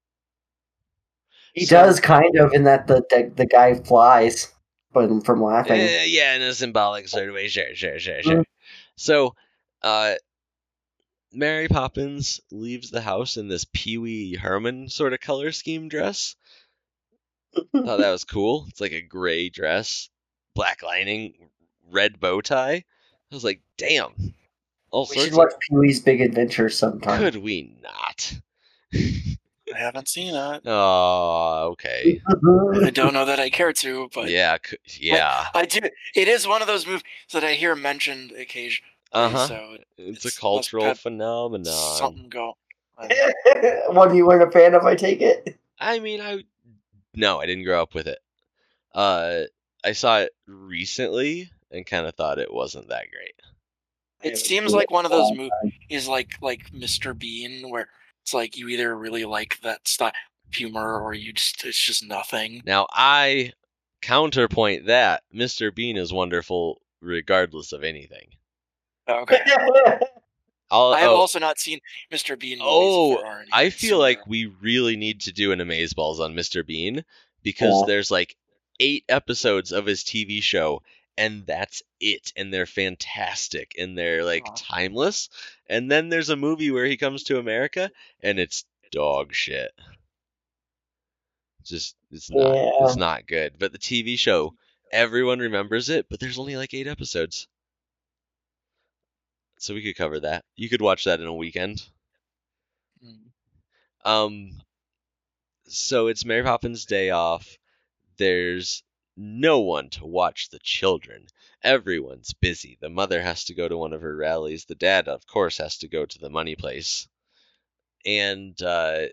Speaker 3: He
Speaker 1: So-
Speaker 3: does kind of in that the the, the guy flies from from laughing.
Speaker 1: Eh, yeah, in a symbolic sort of way. Sure, sure, sure, sure. So, uh, Mary Poppins leaves the house in this Pee Wee Herman sort of color scheme dress. Thought that was cool. It's like a gray dress, black lining, red bow tie. I was like, damn. All
Speaker 3: We
Speaker 1: sorts
Speaker 3: should
Speaker 1: of.
Speaker 3: watch Pee Wee's Big Adventure sometime.
Speaker 1: Could we not?
Speaker 2: I haven't seen it.
Speaker 1: Oh, okay.
Speaker 2: I don't know that I care to, but
Speaker 1: Yeah, c- yeah.
Speaker 2: I do. It is one of those movies that I hear mentioned occasionally.
Speaker 1: Uh huh.
Speaker 2: So
Speaker 1: It's
Speaker 2: it's
Speaker 1: a cultural
Speaker 2: must have
Speaker 1: phenomenon.
Speaker 2: something go.
Speaker 3: One you weren't a fan of, I take it.
Speaker 1: I mean, I no, I didn't grow up with it. Uh, I saw it recently and kind of thought it wasn't that great.
Speaker 2: It seems like one of those movies, like like Mister Bean, where it's like you either really like that style of humor or you just it's just nothing.
Speaker 1: Now, I counterpoint that Mister Bean is wonderful regardless of anything.
Speaker 2: Okay.
Speaker 1: I'll,
Speaker 2: I have
Speaker 1: oh,
Speaker 2: also not seen Mister Bean movies.
Speaker 1: oh,
Speaker 2: if there are any
Speaker 1: I feel
Speaker 2: similar.
Speaker 1: like we really need to do an Amazeballs on Mister Bean because
Speaker 3: Yeah.
Speaker 1: there's like eight episodes of his T V show and that's it, and they're fantastic and they're like
Speaker 2: Aw.
Speaker 1: timeless. And then there's a movie where he comes to America and it's dog shit. Just it's not
Speaker 3: Yeah.
Speaker 1: it's not good. But the T V show, everyone remembers it, but there's only like eight episodes. So we could cover that. You could watch that in a weekend.
Speaker 2: Mm.
Speaker 1: Um, so it's Mary Poppins' day off. There's no one to watch the children. Everyone's busy. The mother has to go to one of her rallies. The dad, of course, has to go to the money place. And uh,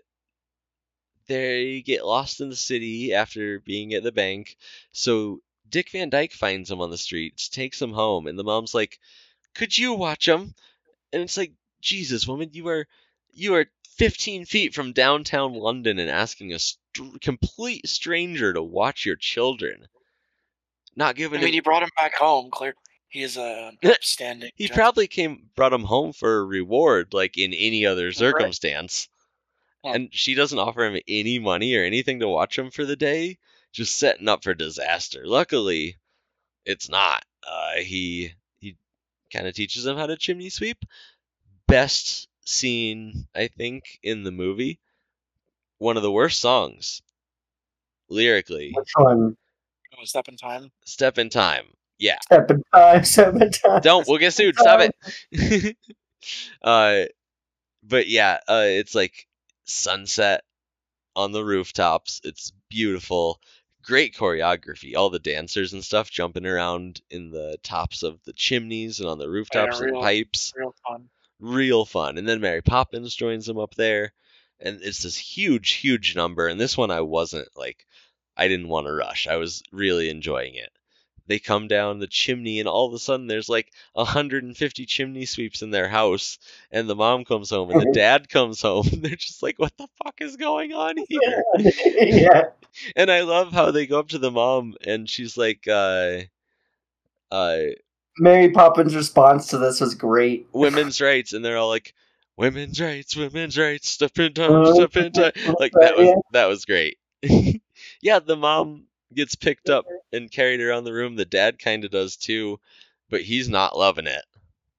Speaker 1: they get lost in the city after being at the bank. So Dick Van Dyke finds them on the streets, takes them home, and the mom's like, "Could you watch them?" And it's like, Jesus, woman, you are you are fifteen feet from downtown London and asking a st- complete stranger to watch your children. Not
Speaker 2: I
Speaker 1: giving
Speaker 2: mean,
Speaker 1: him.
Speaker 2: he brought him back home. Clear, he is a an upstanding.
Speaker 1: He
Speaker 2: gentleman.
Speaker 1: probably came brought him home for a reward, like in any other circumstance.
Speaker 2: Yeah.
Speaker 1: And she doesn't offer him any money or anything to watch him for the day. Just setting up for disaster. Luckily, it's not. Uh, he he kind of teaches him how to chimney sweep. Best scene, I think, in the movie. One of the worst songs, lyrically.
Speaker 3: Which one?
Speaker 2: Oh, Step in Time.
Speaker 1: Step in Time. Yeah.
Speaker 3: Step in time, step in time.
Speaker 1: Don't. We'll get sued. Stop it. uh, but yeah, uh, it's like sunset on the rooftops. It's beautiful. Great choreography. All the dancers and stuff jumping around in the tops of the chimneys and on the rooftops and
Speaker 2: real-
Speaker 1: pipes.
Speaker 2: Real fun.
Speaker 1: Real fun. And then Mary Poppins joins them up there. And it's this huge, huge number. And this one I wasn't like, I didn't want to rush. I was really enjoying it. They come down the chimney, and all of a sudden there's like one hundred fifty chimney sweeps in their house. And the mom comes home, and the dad comes home. And they're just like, what the fuck is going on here?
Speaker 3: Yeah.
Speaker 1: And I love how they go up to the mom, and she's like, uh, uh,
Speaker 3: Mary Poppins' response to this was great.
Speaker 1: women's rights, and they're all like, women's rights, women's rights, step in time, step in time. Like that was that was great. Yeah, the mom gets picked up and carried around the room. The dad kind of does too, but he's not loving it.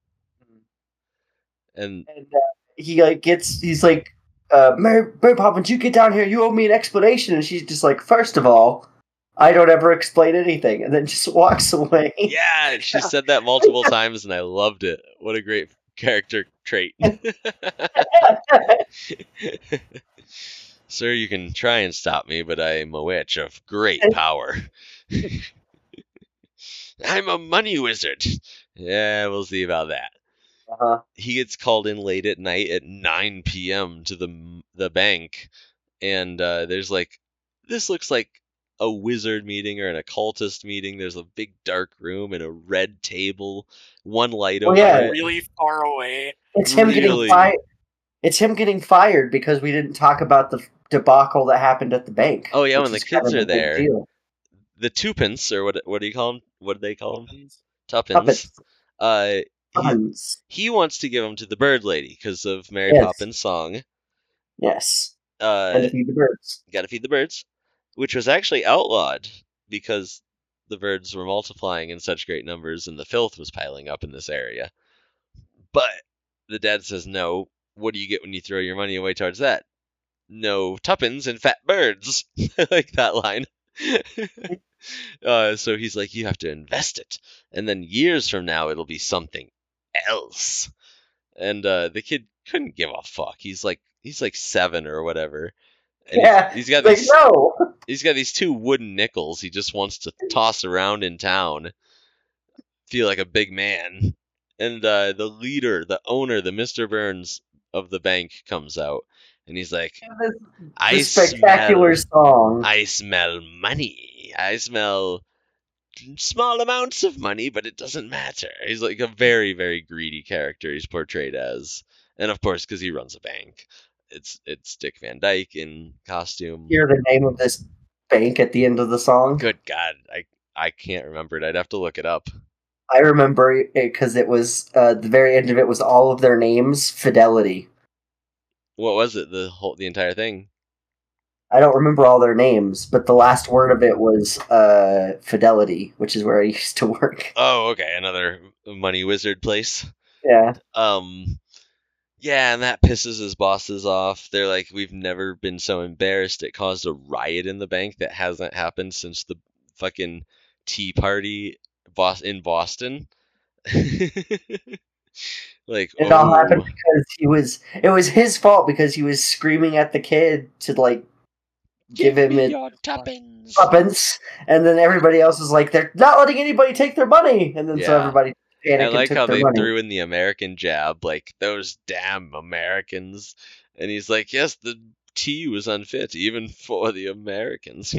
Speaker 1: And
Speaker 3: And uh, he like gets, he's like, uh, Mary, Mary Poppins, you get down here. You owe me an explanation. And she's just like, first of all, I don't ever explain anything, and then just walks away.
Speaker 1: yeah, she said that multiple times, and I loved it. What a great character trait. Sir, you can try and stop me, but I am a witch of great power. I'm a money wizard. Yeah, we'll see about that.
Speaker 3: Uh-huh.
Speaker 1: He gets called in late at night at nine p.m. to the the bank, and uh, there's like, this looks like a wizard meeting or an occultist meeting. There's a big dark room and a red table, one light
Speaker 3: Oh,
Speaker 1: over
Speaker 3: yeah.
Speaker 1: it.
Speaker 2: Really far away.
Speaker 3: It's him
Speaker 1: Really?
Speaker 3: getting fired. It's him getting fired because we didn't talk about the debacle that happened at the bank.
Speaker 1: Oh yeah,
Speaker 3: which
Speaker 1: when the
Speaker 3: is kind
Speaker 1: kids
Speaker 3: of
Speaker 1: are
Speaker 3: a big
Speaker 1: there,
Speaker 3: deal.
Speaker 1: the twopence, or what what do you call them? What do they call them? Tuppence.
Speaker 3: Tuppence.
Speaker 1: Uh, he,
Speaker 3: Tuppence.
Speaker 1: he wants to give them to the bird lady because of Mary
Speaker 3: Yes.
Speaker 1: Poppins' song.
Speaker 3: Yes.
Speaker 1: Uh,
Speaker 3: And to feed the birds.
Speaker 1: Gotta feed the birds, which was actually outlawed because the birds were multiplying in such great numbers and the filth was piling up in this area. But the dad says, no, what do you get when you throw your money away towards that? No tuppence and fat birds. I like that line. uh, so he's like, you have to invest it. And then years from now, it'll be something else. And uh, the kid couldn't give a fuck. He's like, he's like seven or whatever. And
Speaker 3: Yeah.
Speaker 1: he's, he's got
Speaker 3: Like,
Speaker 1: these,
Speaker 3: no.
Speaker 1: he's got these two wooden nickels he just wants to toss around in town, feel like a big man. And uh, the leader, the owner, the Mister Burns of the bank comes out, and he's like,
Speaker 3: The,
Speaker 1: I
Speaker 3: the spectacular
Speaker 1: smell,
Speaker 3: song.
Speaker 1: I smell money. I smell small amounts of money, but it doesn't matter. He's like a very, very greedy character he's portrayed as. And of course, because he runs a bank, it's it's Dick Van Dyke in costume.
Speaker 3: Hear the name of this bank at the end of the song.
Speaker 1: Good God, I I can't remember it. I'd have to look it up.
Speaker 3: I remember it because it was uh, the very end of it was all of their names. Fidelity.
Speaker 1: What was it? The whole, the entire thing.
Speaker 3: I don't remember all their names, but the last word of it was uh, Fidelity, which is where I used to work.
Speaker 1: Oh, okay, another money wizard place.
Speaker 3: Yeah.
Speaker 1: Um, yeah, and that pisses his bosses off. They're like, we've never been so embarrassed. It caused a riot in the bank that hasn't happened since the fucking Tea Party Bos- in Boston. Like,
Speaker 3: It
Speaker 1: oh,
Speaker 3: all happened because he was. It was his fault because he was screaming at the kid to like give,
Speaker 1: give
Speaker 3: him
Speaker 1: me
Speaker 3: it
Speaker 1: your tuppence.
Speaker 3: tuppence, and then everybody else was like, "They're not letting anybody take their money," and then so
Speaker 1: Yeah.
Speaker 3: everybody panicked
Speaker 1: I
Speaker 3: and
Speaker 1: like
Speaker 3: took
Speaker 1: how
Speaker 3: their
Speaker 1: they
Speaker 3: money.
Speaker 1: threw in the American jab, like, those damn Americans. And he's like, yes, the tea was unfit, even for the Americans.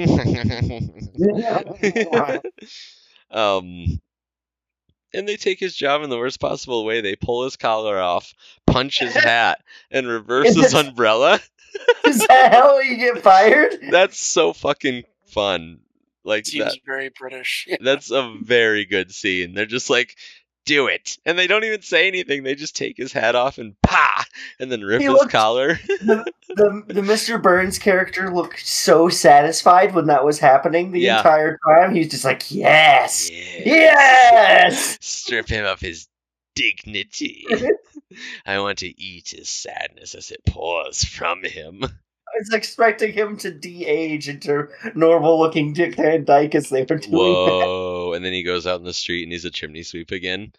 Speaker 1: um, and they take his job in the worst possible way. They pull his collar off, punch his hat, and reverse his umbrella.
Speaker 3: Is that how you get fired?
Speaker 1: That's so fucking fun. Like,
Speaker 2: Seems
Speaker 1: that,
Speaker 2: very British.
Speaker 1: that's a very good scene. They're just like, do it. And they don't even say anything. They just take his hat off and pa, and then rip
Speaker 3: He
Speaker 1: his
Speaker 3: looked-
Speaker 1: collar.
Speaker 3: the, the the Mister Burns character looked so satisfied when that was happening the
Speaker 1: Yeah.
Speaker 3: entire time. He was just like, "Yes,
Speaker 1: Yes.
Speaker 3: yes."
Speaker 1: Strip him of his dignity. I want to eat his sadness as it pours from him.
Speaker 3: I was expecting him to de-age into normal-looking Dick Van Dyke as they were doing that.
Speaker 1: Whoa. And then he goes out in the street and he's a chimney sweep again.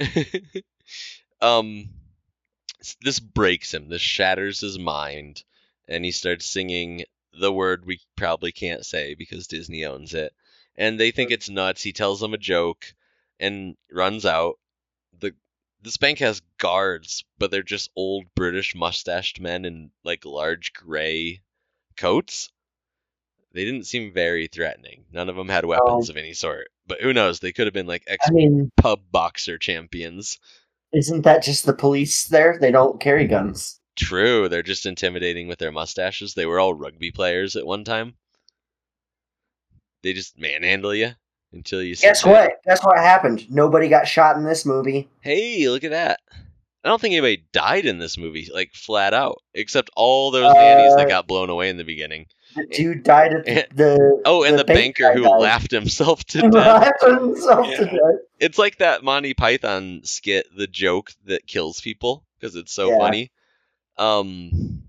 Speaker 1: um, this breaks him. This shatters his mind. And he starts singing the word we probably can't say because Disney owns it. And they think it's nuts. He tells them a joke and runs out. The This bank has guards, but they're just old British mustached men in like large gray coats. They didn't seem very threatening. None of them had weapons of any sort. But who knows? They could have been like ex
Speaker 3: I mean,
Speaker 1: pub boxer champions.
Speaker 3: isn't that just the police there? They don't carry guns.
Speaker 1: True, they're just intimidating with their mustaches. They were all rugby players at one time. They just manhandle you until you.
Speaker 3: Guess
Speaker 1: sit down.
Speaker 3: what? Guess what happened? Nobody got shot in this movie.
Speaker 1: Hey, look at that. I don't think anybody died in this movie, like flat out, except all those nannies that
Speaker 3: Uh,
Speaker 1: got blown away in the beginning.
Speaker 3: The dude died at the. the
Speaker 1: Oh, and the, banker
Speaker 3: guy
Speaker 1: who
Speaker 3: died.
Speaker 1: laughed himself to
Speaker 3: Who
Speaker 1: death.
Speaker 3: laughed himself to
Speaker 2: Yeah.
Speaker 3: death.
Speaker 1: It's like that Monty Python skit, the joke that kills people, because it's so
Speaker 3: Yeah.
Speaker 1: funny. Um,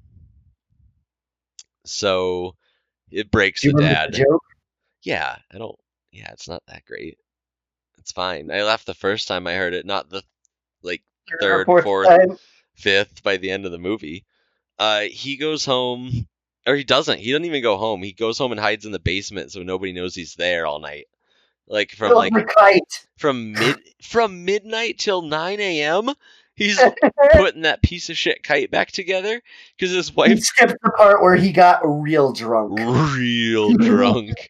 Speaker 1: so it breaks
Speaker 3: Do you
Speaker 1: the
Speaker 3: remember
Speaker 1: dad.
Speaker 3: the joke?
Speaker 1: Yeah, I don't. Yeah, it's not that great. It's fine. I laughed the first time I heard it, not the like third,
Speaker 3: Fourth
Speaker 1: fourth,
Speaker 3: time.
Speaker 1: fifth by the end of the movie. Uh, he goes home, or he doesn't. He doesn't even go home. He goes home and hides in the basement so nobody knows he's there all night. Like from
Speaker 3: Build
Speaker 1: like
Speaker 3: the kite.
Speaker 1: from mid from midnight till nine a.m. He's putting that piece of shit kite back together because his
Speaker 3: He
Speaker 1: wife
Speaker 3: skipped the part where he got real drunk.
Speaker 1: real drunk.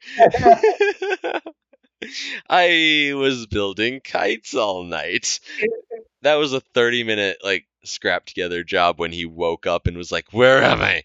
Speaker 1: I was building kites all night. That was a thirty minute like scrap together job when he woke up and was like, "Where am I?"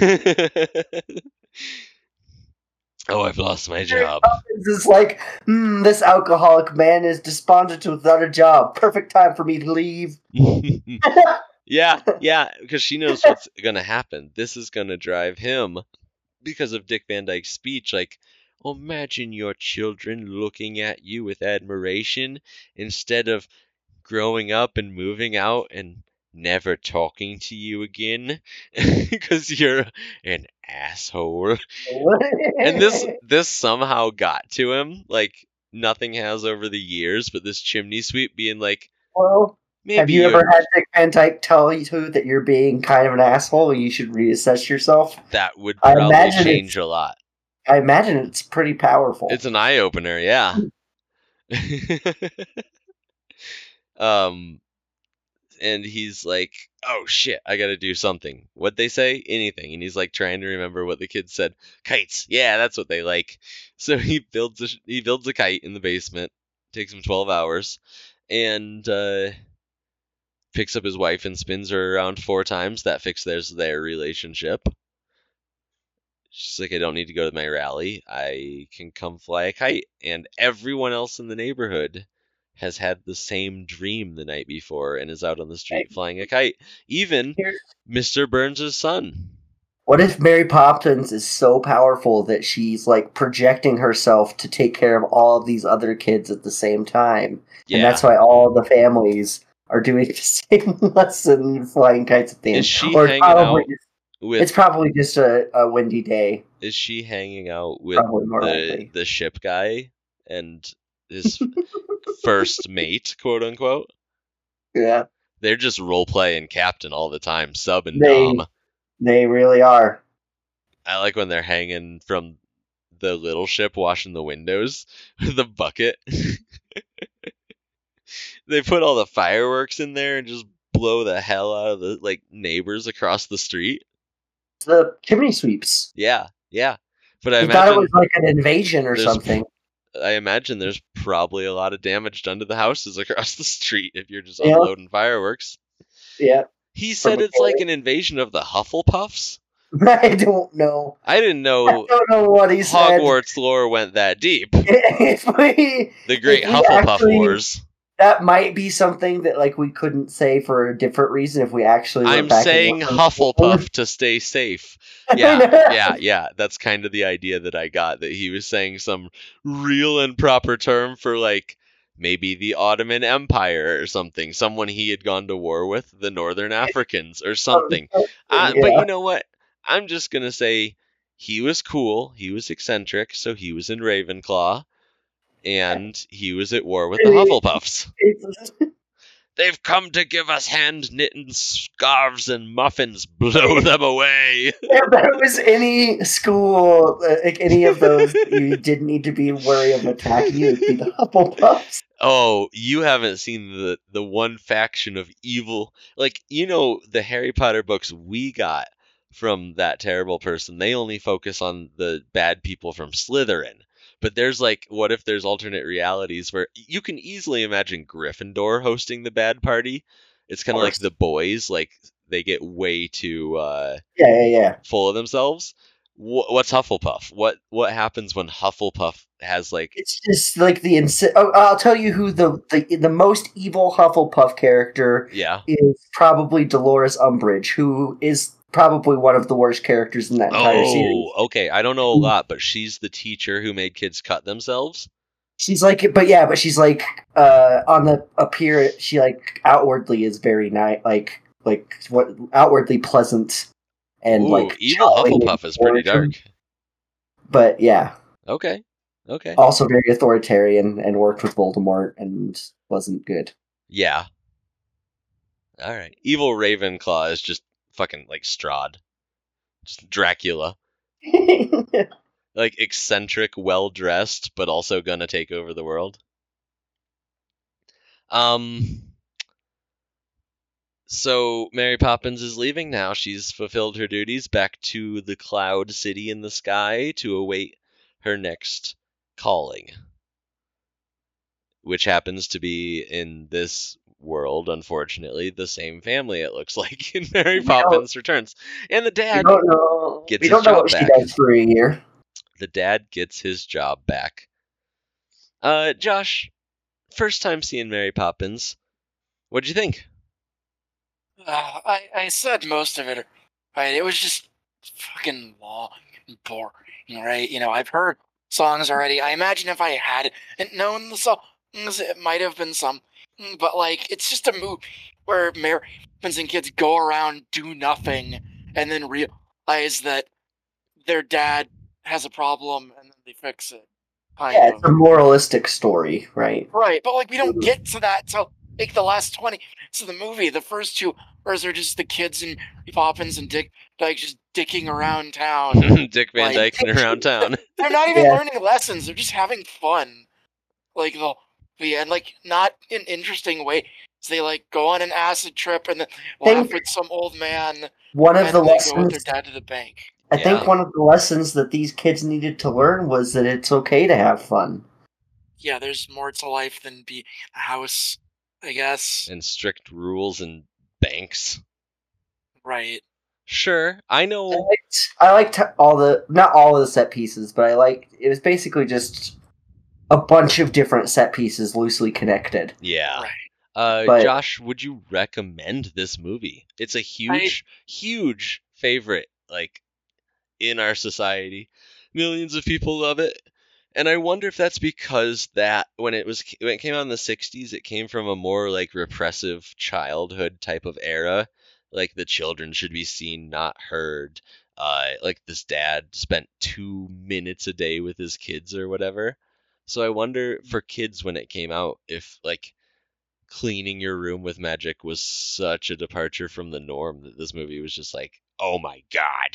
Speaker 1: Oh, I've lost my job.
Speaker 3: It's just like, hmm, this alcoholic man is despondent without a job. Perfect time for me to leave.
Speaker 1: Yeah, yeah, because she knows what's gonna happen. This is gonna drive him because of Dick Van Dyke's speech. Like, imagine your children looking at you with admiration instead of growing up and moving out and never talking to you again because you're an asshole. And this this somehow got to him, like nothing has over the years, but this chimney sweep being like,
Speaker 3: Well,
Speaker 1: maybe
Speaker 3: have you
Speaker 1: you-
Speaker 3: ever had Dick Van Dyke tell you that you're being kind of an asshole and you should reassess yourself?
Speaker 1: that would
Speaker 3: I
Speaker 1: probably
Speaker 3: imagine
Speaker 1: change
Speaker 3: it's-
Speaker 1: a lot.
Speaker 3: I imagine it's pretty powerful.
Speaker 1: It's an eye opener, yeah. um, and he's like, "Oh shit, I gotta do something." What'd they say? Anything. And he's like trying to remember what the kids said. Kites. Yeah, that's what they like. So he builds a he builds a kite in the basement. Takes him twelve hours, and uh, picks up his wife and spins her around four times. That fixes their relationship. She's like, I don't need to go to my rally. I can come fly a kite. And everyone else in the neighborhood has had the same dream the night before and is out on the street flying a kite. Even
Speaker 3: Here's-
Speaker 1: Mister Burns' son.
Speaker 3: What if Mary Poppins is so powerful that she's like projecting herself to take care of all of these other kids at the same time?
Speaker 1: Yeah.
Speaker 3: And that's why all the families are doing the same lesson, flying kites at the end.
Speaker 1: Is she
Speaker 3: Or it's
Speaker 1: hanging
Speaker 3: probably
Speaker 1: out
Speaker 3: just-
Speaker 1: with
Speaker 3: It's probably just a, a windy day.
Speaker 1: is she hanging out with
Speaker 3: Probably more
Speaker 1: the
Speaker 3: likely.
Speaker 1: the ship guy and his first mate, quote unquote?
Speaker 3: Yeah,
Speaker 1: They're just role playing captain all the time, sub and
Speaker 3: They-
Speaker 1: dom.
Speaker 3: they really are.
Speaker 1: I like when they're hanging from the little ship washing the windows with the bucket. They put all the fireworks in there and just blow the hell out of the like neighbors across the street.
Speaker 3: The chimney sweeps.
Speaker 1: Yeah, yeah. But I
Speaker 3: I thought it
Speaker 1: imagine
Speaker 3: was like an invasion or
Speaker 1: there's-
Speaker 3: something.
Speaker 1: I imagine there's probably a lot of damage done to the houses across the street if you're just
Speaker 3: Yeah.
Speaker 1: unloading fireworks.
Speaker 3: Yeah.
Speaker 1: He said
Speaker 3: a
Speaker 1: it's like
Speaker 3: cannon.
Speaker 1: an invasion of the Hufflepuffs.
Speaker 3: I don't know.
Speaker 1: I didn't
Speaker 3: I
Speaker 1: know
Speaker 3: don't know what he said.
Speaker 1: Hogwarts lore went that deep.
Speaker 3: If we,
Speaker 1: The Great
Speaker 3: If we
Speaker 1: Hufflepuff
Speaker 3: actually-
Speaker 1: Wars.
Speaker 3: that might be something that like we couldn't say for a different reason if we actually. went
Speaker 1: I'm
Speaker 3: back and
Speaker 1: saying
Speaker 3: listened.
Speaker 1: Hufflepuff to stay safe.
Speaker 3: I
Speaker 1: Yeah,
Speaker 3: know.
Speaker 1: yeah, yeah. That's kind of the idea that I got, that he was saying some real and proper term for like maybe the Ottoman Empire or something. Someone he had gone to war with, the Northern Africans or something. Uh, But
Speaker 3: Yeah.
Speaker 1: you know what? I'm just gonna say he was cool. He was eccentric, so he was in Ravenclaw, and he was at war with the Hufflepuffs.
Speaker 3: It's-
Speaker 1: They've come to give us hand-knitted scarves and muffins. Blow them away.
Speaker 3: If there was any school, uh, like any of those, you didn't need to be worried of attacking you. It'd be the Hufflepuffs.
Speaker 1: Oh, you haven't seen the the one faction of evil. Like, you know, the Harry Potter books we got from that terrible person, they only focus on the bad people from Slytherin. But there's like, what if there's alternate realities where you can easily imagine Gryffindor hosting the bad party? It's kind of like
Speaker 3: course.
Speaker 1: the boys, like they get way too uh,
Speaker 3: Yeah, yeah, yeah.
Speaker 1: full of themselves. Wh- what's Hufflepuff? What what happens when Hufflepuff has like
Speaker 3: It's just like the insi- oh, I'll tell you who the, the the most evil Hufflepuff character
Speaker 1: yeah?
Speaker 3: is probably Dolores Umbridge, who is probably one of the worst characters in that entire series.
Speaker 1: Oh, okay. I don't know a lot, but she's the teacher who made kids cut themselves.
Speaker 3: She's like, but yeah, but she's like, uh, on the appear, she like outwardly is very nice, like, like what outwardly pleasant and
Speaker 1: Ooh,
Speaker 3: like
Speaker 1: evil
Speaker 3: jolly and
Speaker 1: Hufflepuff is pretty
Speaker 3: boring.
Speaker 1: dark.
Speaker 3: But yeah,
Speaker 1: Okay, okay.
Speaker 3: also very authoritarian and worked with Voldemort and wasn't good.
Speaker 1: Yeah. All right. Evil Ravenclaw is just fucking like Strahd, just Dracula. like eccentric, well dressed, but also gonna take over the world. Um. So Mary Poppins is leaving now. She's fulfilled her duties back to the Cloud City in the sky to await her next calling, which happens to be in this world, unfortunately, the same family it looks like in Mary
Speaker 3: We don't,
Speaker 1: Poppins Returns. And the
Speaker 3: we
Speaker 1: dad
Speaker 3: don't know.
Speaker 1: gets
Speaker 3: We
Speaker 1: his
Speaker 3: don't know
Speaker 1: job
Speaker 3: what she
Speaker 1: back.
Speaker 3: does for a year.
Speaker 1: The dad gets his job back. Uh, Josh, first time seeing Mary Poppins. What'd you think?
Speaker 2: Uh, I I said most of it. Right, it was just fucking long and boring. Right, you know, I've heard songs already. I imagine if I hadn't known the songs, it might have been some. But like, it's just a movie where Mary Poppins and kids go around, do nothing, and then realize that their dad has a problem, and then they fix it. Kind
Speaker 3: Yeah,
Speaker 2: of.
Speaker 3: it's a moralistic story, right?
Speaker 2: Right, but like we don't get to that till like the last twenty minutes of the movie. The first two hours are just the kids and Poppins and Dick like just dicking around town.
Speaker 1: Dick Van
Speaker 2: Like,
Speaker 1: Dyke around town.
Speaker 2: They're not even
Speaker 3: Yeah.
Speaker 2: learning lessons. They're just having fun. Like the yeah, and like not in interesting way. So they like go on an acid trip and then laugh
Speaker 3: Think-
Speaker 2: with some old man
Speaker 3: One of
Speaker 2: and
Speaker 3: the
Speaker 2: then they go with their
Speaker 3: lessons
Speaker 2: dad to the bank.
Speaker 3: I
Speaker 1: Yeah.
Speaker 3: think one of the lessons that these kids needed to learn was that it's okay to have fun.
Speaker 2: Yeah, there's more to life than be a house, I guess.
Speaker 1: And strict rules and banks.
Speaker 2: Right.
Speaker 1: Sure, I
Speaker 3: I
Speaker 1: know.
Speaker 3: liked, I liked all the not all of the set pieces, but I liked it was basically just a bunch of different set pieces loosely connected.
Speaker 1: Yeah.
Speaker 2: Right.
Speaker 1: Uh,
Speaker 3: But-
Speaker 1: Josh, would you recommend this movie? It's a huge, huge favorite, like, in our society. Millions of people love it. And I wonder if that's because that when it was when it came out in the sixties, it came from a more like repressive childhood type of era. Like the children should be seen, not heard. Uh, like this dad spent two minutes a day with his kids or whatever. So I wonder for kids when it came out if like cleaning your room with magic was such a departure from the norm that this movie was just like, oh my god.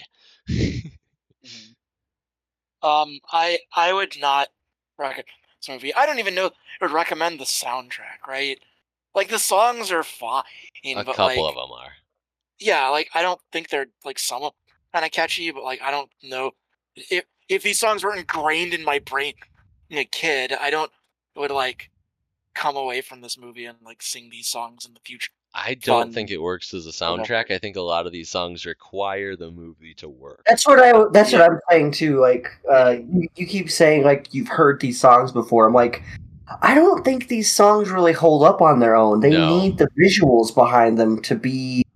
Speaker 2: Mhm. Um, I I would not recommend this movie. I don't even know. I would recommend the soundtrack. Right, like the songs are fine,
Speaker 1: A
Speaker 2: but
Speaker 1: couple
Speaker 2: like
Speaker 1: of them are.
Speaker 2: yeah, like I don't think they're like some kind of catchy, but like I don't know if if these songs were ingrained in my brain as a kid, I don't would like come away from this movie and like sing these songs in the future.
Speaker 1: I don't
Speaker 2: Fun.
Speaker 1: think it works as a
Speaker 2: Whatever.
Speaker 1: soundtrack. I think a lot of these songs require the movie to work.
Speaker 3: That's what I. That's
Speaker 2: Yeah.
Speaker 3: what I'm saying too. Like, uh, you, you keep saying like you've heard these songs before. I'm like, I don't think these songs really hold up on their own. They
Speaker 1: No.
Speaker 3: need the visuals behind them to be.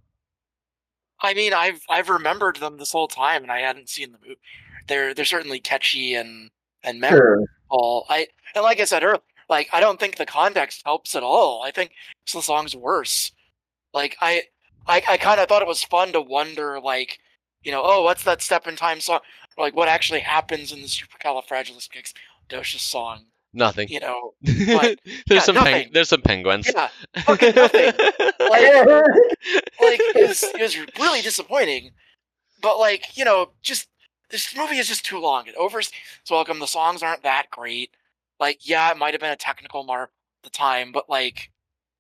Speaker 2: I mean, I've I've remembered them this whole time, and I hadn't seen the movie. They're they're certainly catchy and and memorable.
Speaker 3: Sure.
Speaker 2: I and like I said earlier, like I don't think the context helps at all. I think it's the song's worse. Like I I, I kind of thought it was fun to wonder, like, you know, oh, what's that step in time song? Or, like, what actually happens in the Supercalifragilisticexpialidocious song?
Speaker 1: Nothing.
Speaker 2: You know,
Speaker 1: there's
Speaker 2: yeah,
Speaker 1: some peng-
Speaker 2: nothing.
Speaker 1: there's some penguins.
Speaker 2: yeah, fucking nothing. Like, like it was it was really disappointing. But like, you know, just this movie is just too long. It overstays its welcome. The songs aren't that great. Like, yeah, it might have been a technical mark at the time, but like,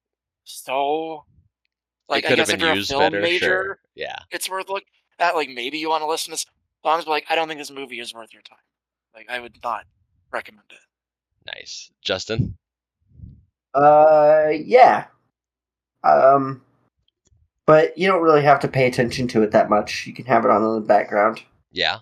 Speaker 2: so like
Speaker 1: it
Speaker 2: I
Speaker 1: could have
Speaker 2: guess if
Speaker 1: been
Speaker 2: you're a
Speaker 1: used
Speaker 2: film
Speaker 1: better.
Speaker 2: major,
Speaker 1: Sure. Yeah.
Speaker 2: it's worth look at. Like, maybe you want to listen to songs, but like, I don't think this movie is worth your time. Like, I would not recommend it.
Speaker 1: Nice. Justin?
Speaker 3: Uh, yeah. Um, but you don't really have to pay attention to it that much. You can have it on in the background.
Speaker 1: Yeah.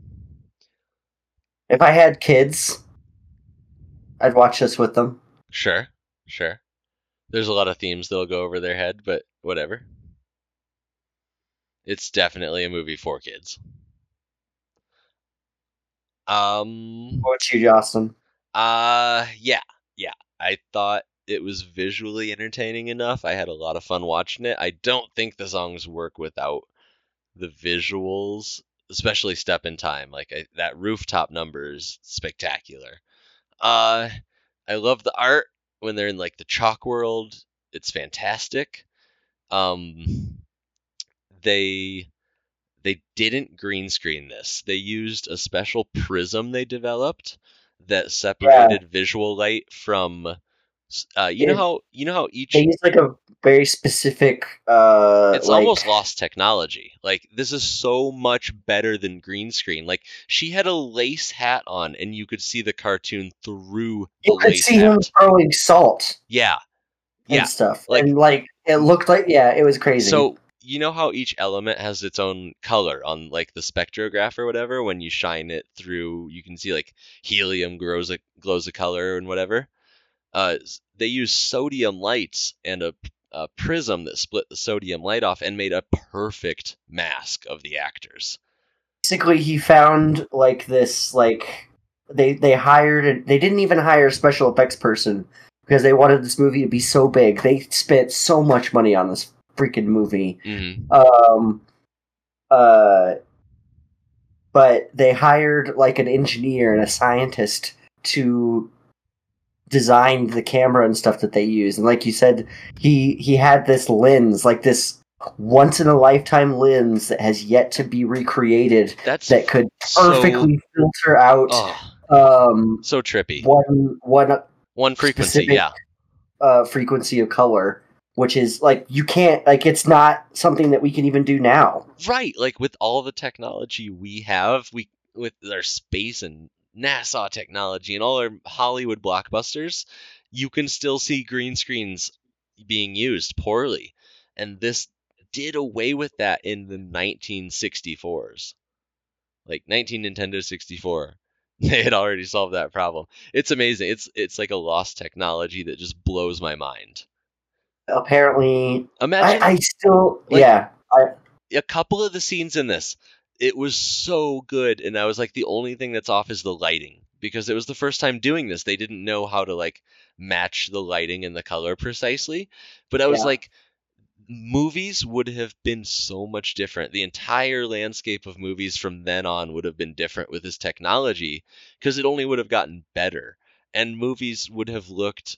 Speaker 3: If I had kids, I'd watch this with them.
Speaker 1: Sure. Sure. There's a lot of themes that'll go over their head, but whatever. It's definitely a movie for kids. Um
Speaker 3: What's you, Justin?
Speaker 1: Uh, yeah, yeah. I thought it was visually entertaining enough. I had a lot of fun watching it. I don't think the songs work without the visuals, especially Step in Time. Like I, that rooftop number is spectacular. Uh, I love the art when they're in like the chalk world. It's fantastic. Um, they they didn't green screen this. They used a special prism they developed that separated visual light from. Uh, you know
Speaker 3: It-
Speaker 1: how you know how each
Speaker 3: They use like a very specific, uh,
Speaker 1: it's
Speaker 3: like
Speaker 1: almost lost technology. Like, this is so much better than green screen. Like, she had a lace hat on, and you could see the cartoon through the
Speaker 3: you could
Speaker 1: lace
Speaker 3: see him
Speaker 1: hat.
Speaker 3: throwing salt
Speaker 1: Yeah,
Speaker 3: and
Speaker 1: yeah.
Speaker 3: stuff,
Speaker 1: Like,
Speaker 3: and like it looked like yeah, it was crazy.
Speaker 1: so you know how each element has its own color on like the spectrograph or whatever. When you shine it through, you can see like helium grows a glows a color and whatever. Uh, s- they use sodium lights and a, a prism that split the sodium light off and made a perfect mask of the actors.
Speaker 3: Basically, he found like this like they they hired a, they didn't even hire a special effects person because they wanted this movie to be so big. They spent so much money on this freaking movie.
Speaker 1: Mm-hmm.
Speaker 3: Um, uh, but they hired like an engineer and a scientist to design the camera and stuff that they use. And like you said, he he had this lens, like this once in a lifetime lens that has yet to be recreated.
Speaker 1: That's
Speaker 3: that could
Speaker 1: so-
Speaker 3: perfectly filter out
Speaker 1: Oh,
Speaker 3: um,
Speaker 1: so trippy.
Speaker 3: one one
Speaker 1: One frequency,
Speaker 3: specific-
Speaker 1: yeah.
Speaker 3: uh, frequency of color, which is like you can't like it's not something that we can even do now.
Speaker 1: Right, like with all the technology we have, we with our space and NASA technology and all our Hollywood blockbusters, you can still see green screens being used poorly. And this did away with that in the nineteen sixty-fours. Like nineteen Nintendo sixty-four. They had already solved that problem. It's amazing. It's it's like a lost technology that just blows my mind.
Speaker 3: Apparently,
Speaker 1: Imagine
Speaker 3: I, I still
Speaker 1: like-
Speaker 3: yeah. I,
Speaker 1: a couple of the scenes in this, it was so good, and I was like, the only thing that's off is the lighting, because it was the first time doing this. They didn't know how to like match the lighting and the color precisely, but I was
Speaker 3: Yeah.
Speaker 1: like, movies would have been so much different. The entire landscape of movies from then on would have been different with this technology, because it only would have gotten better, and movies would have looked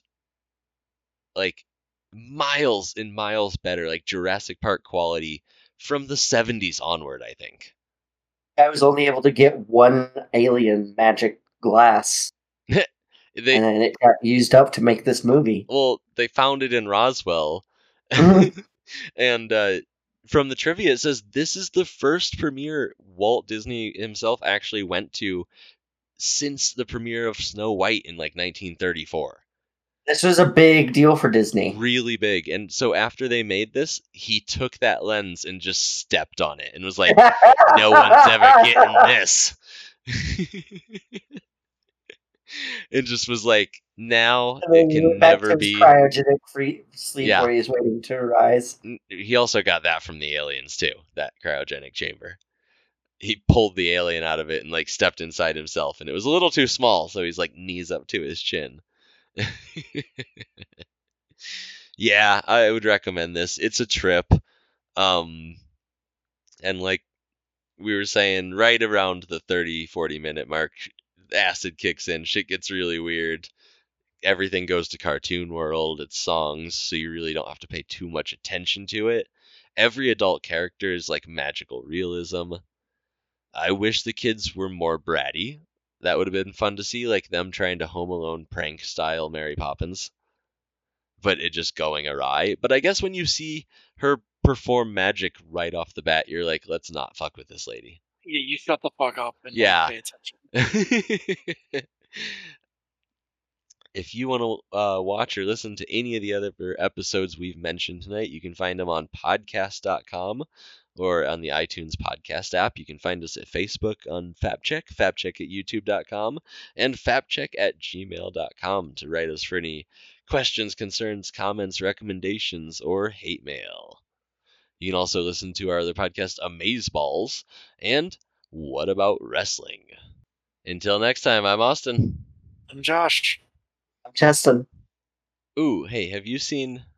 Speaker 1: like miles and miles better, like Jurassic Park quality from the seventies onward, I think.
Speaker 3: I was only able to get one alien magic glass,
Speaker 1: They
Speaker 3: and then it got used up to make this movie.
Speaker 1: well, they found it in Roswell,
Speaker 3: Mhm.
Speaker 1: and uh, from the trivia it says this is the first premiere Walt Disney himself actually went to since the premiere of Snow White in like nineteen thirty-four.
Speaker 3: This was a big deal for Disney.
Speaker 1: Really big, and so after they made this, he took that lens and just stepped on it and was like, no one's ever getting this. It just was like, now
Speaker 3: And then
Speaker 1: it
Speaker 3: he
Speaker 1: can
Speaker 3: went back
Speaker 1: never
Speaker 3: to his
Speaker 1: be.
Speaker 3: cryogenic free sleep
Speaker 1: Yeah.
Speaker 3: where he's waiting to rise.
Speaker 1: He also got that from the aliens too, that cryogenic chamber. He pulled the alien out of it and like stepped inside himself, and it was a little too small, so he's like knees up to his chin. Yeah, I would recommend this. It's a trip. Um, and like we were saying, right around the thirty, forty minute mark, acid kicks in, shit gets really weird. Everything goes to Cartoon World, it's songs, so you really don't have to pay too much attention to it. Every adult character is like magical realism. I wish the kids were more bratty. That would have been fun to see, like them trying to Home Alone prank style Mary Poppins, but it just going awry. But I guess when you see her perform magic right off the bat, you're like, let's not fuck with this lady.
Speaker 2: Yeah, you shut the fuck up and like,
Speaker 1: Yeah.
Speaker 2: pay attention.
Speaker 1: If you want to uh, watch or listen to any of the other episodes we've mentioned tonight, you can find them on podcast dot com or on the iTunes podcast app. You can find us at Facebook on FapCheck, FapCheck at YouTube dot com, and FapCheck at gmail dot com to write us for any questions, concerns, comments, recommendations, or hate mail. You can also listen to our other podcast, Amazeballs, and What About Wrestling? Until next time, I'm Austin.
Speaker 2: I'm Josh.
Speaker 3: Justin.
Speaker 1: Ooh, hey, have you seen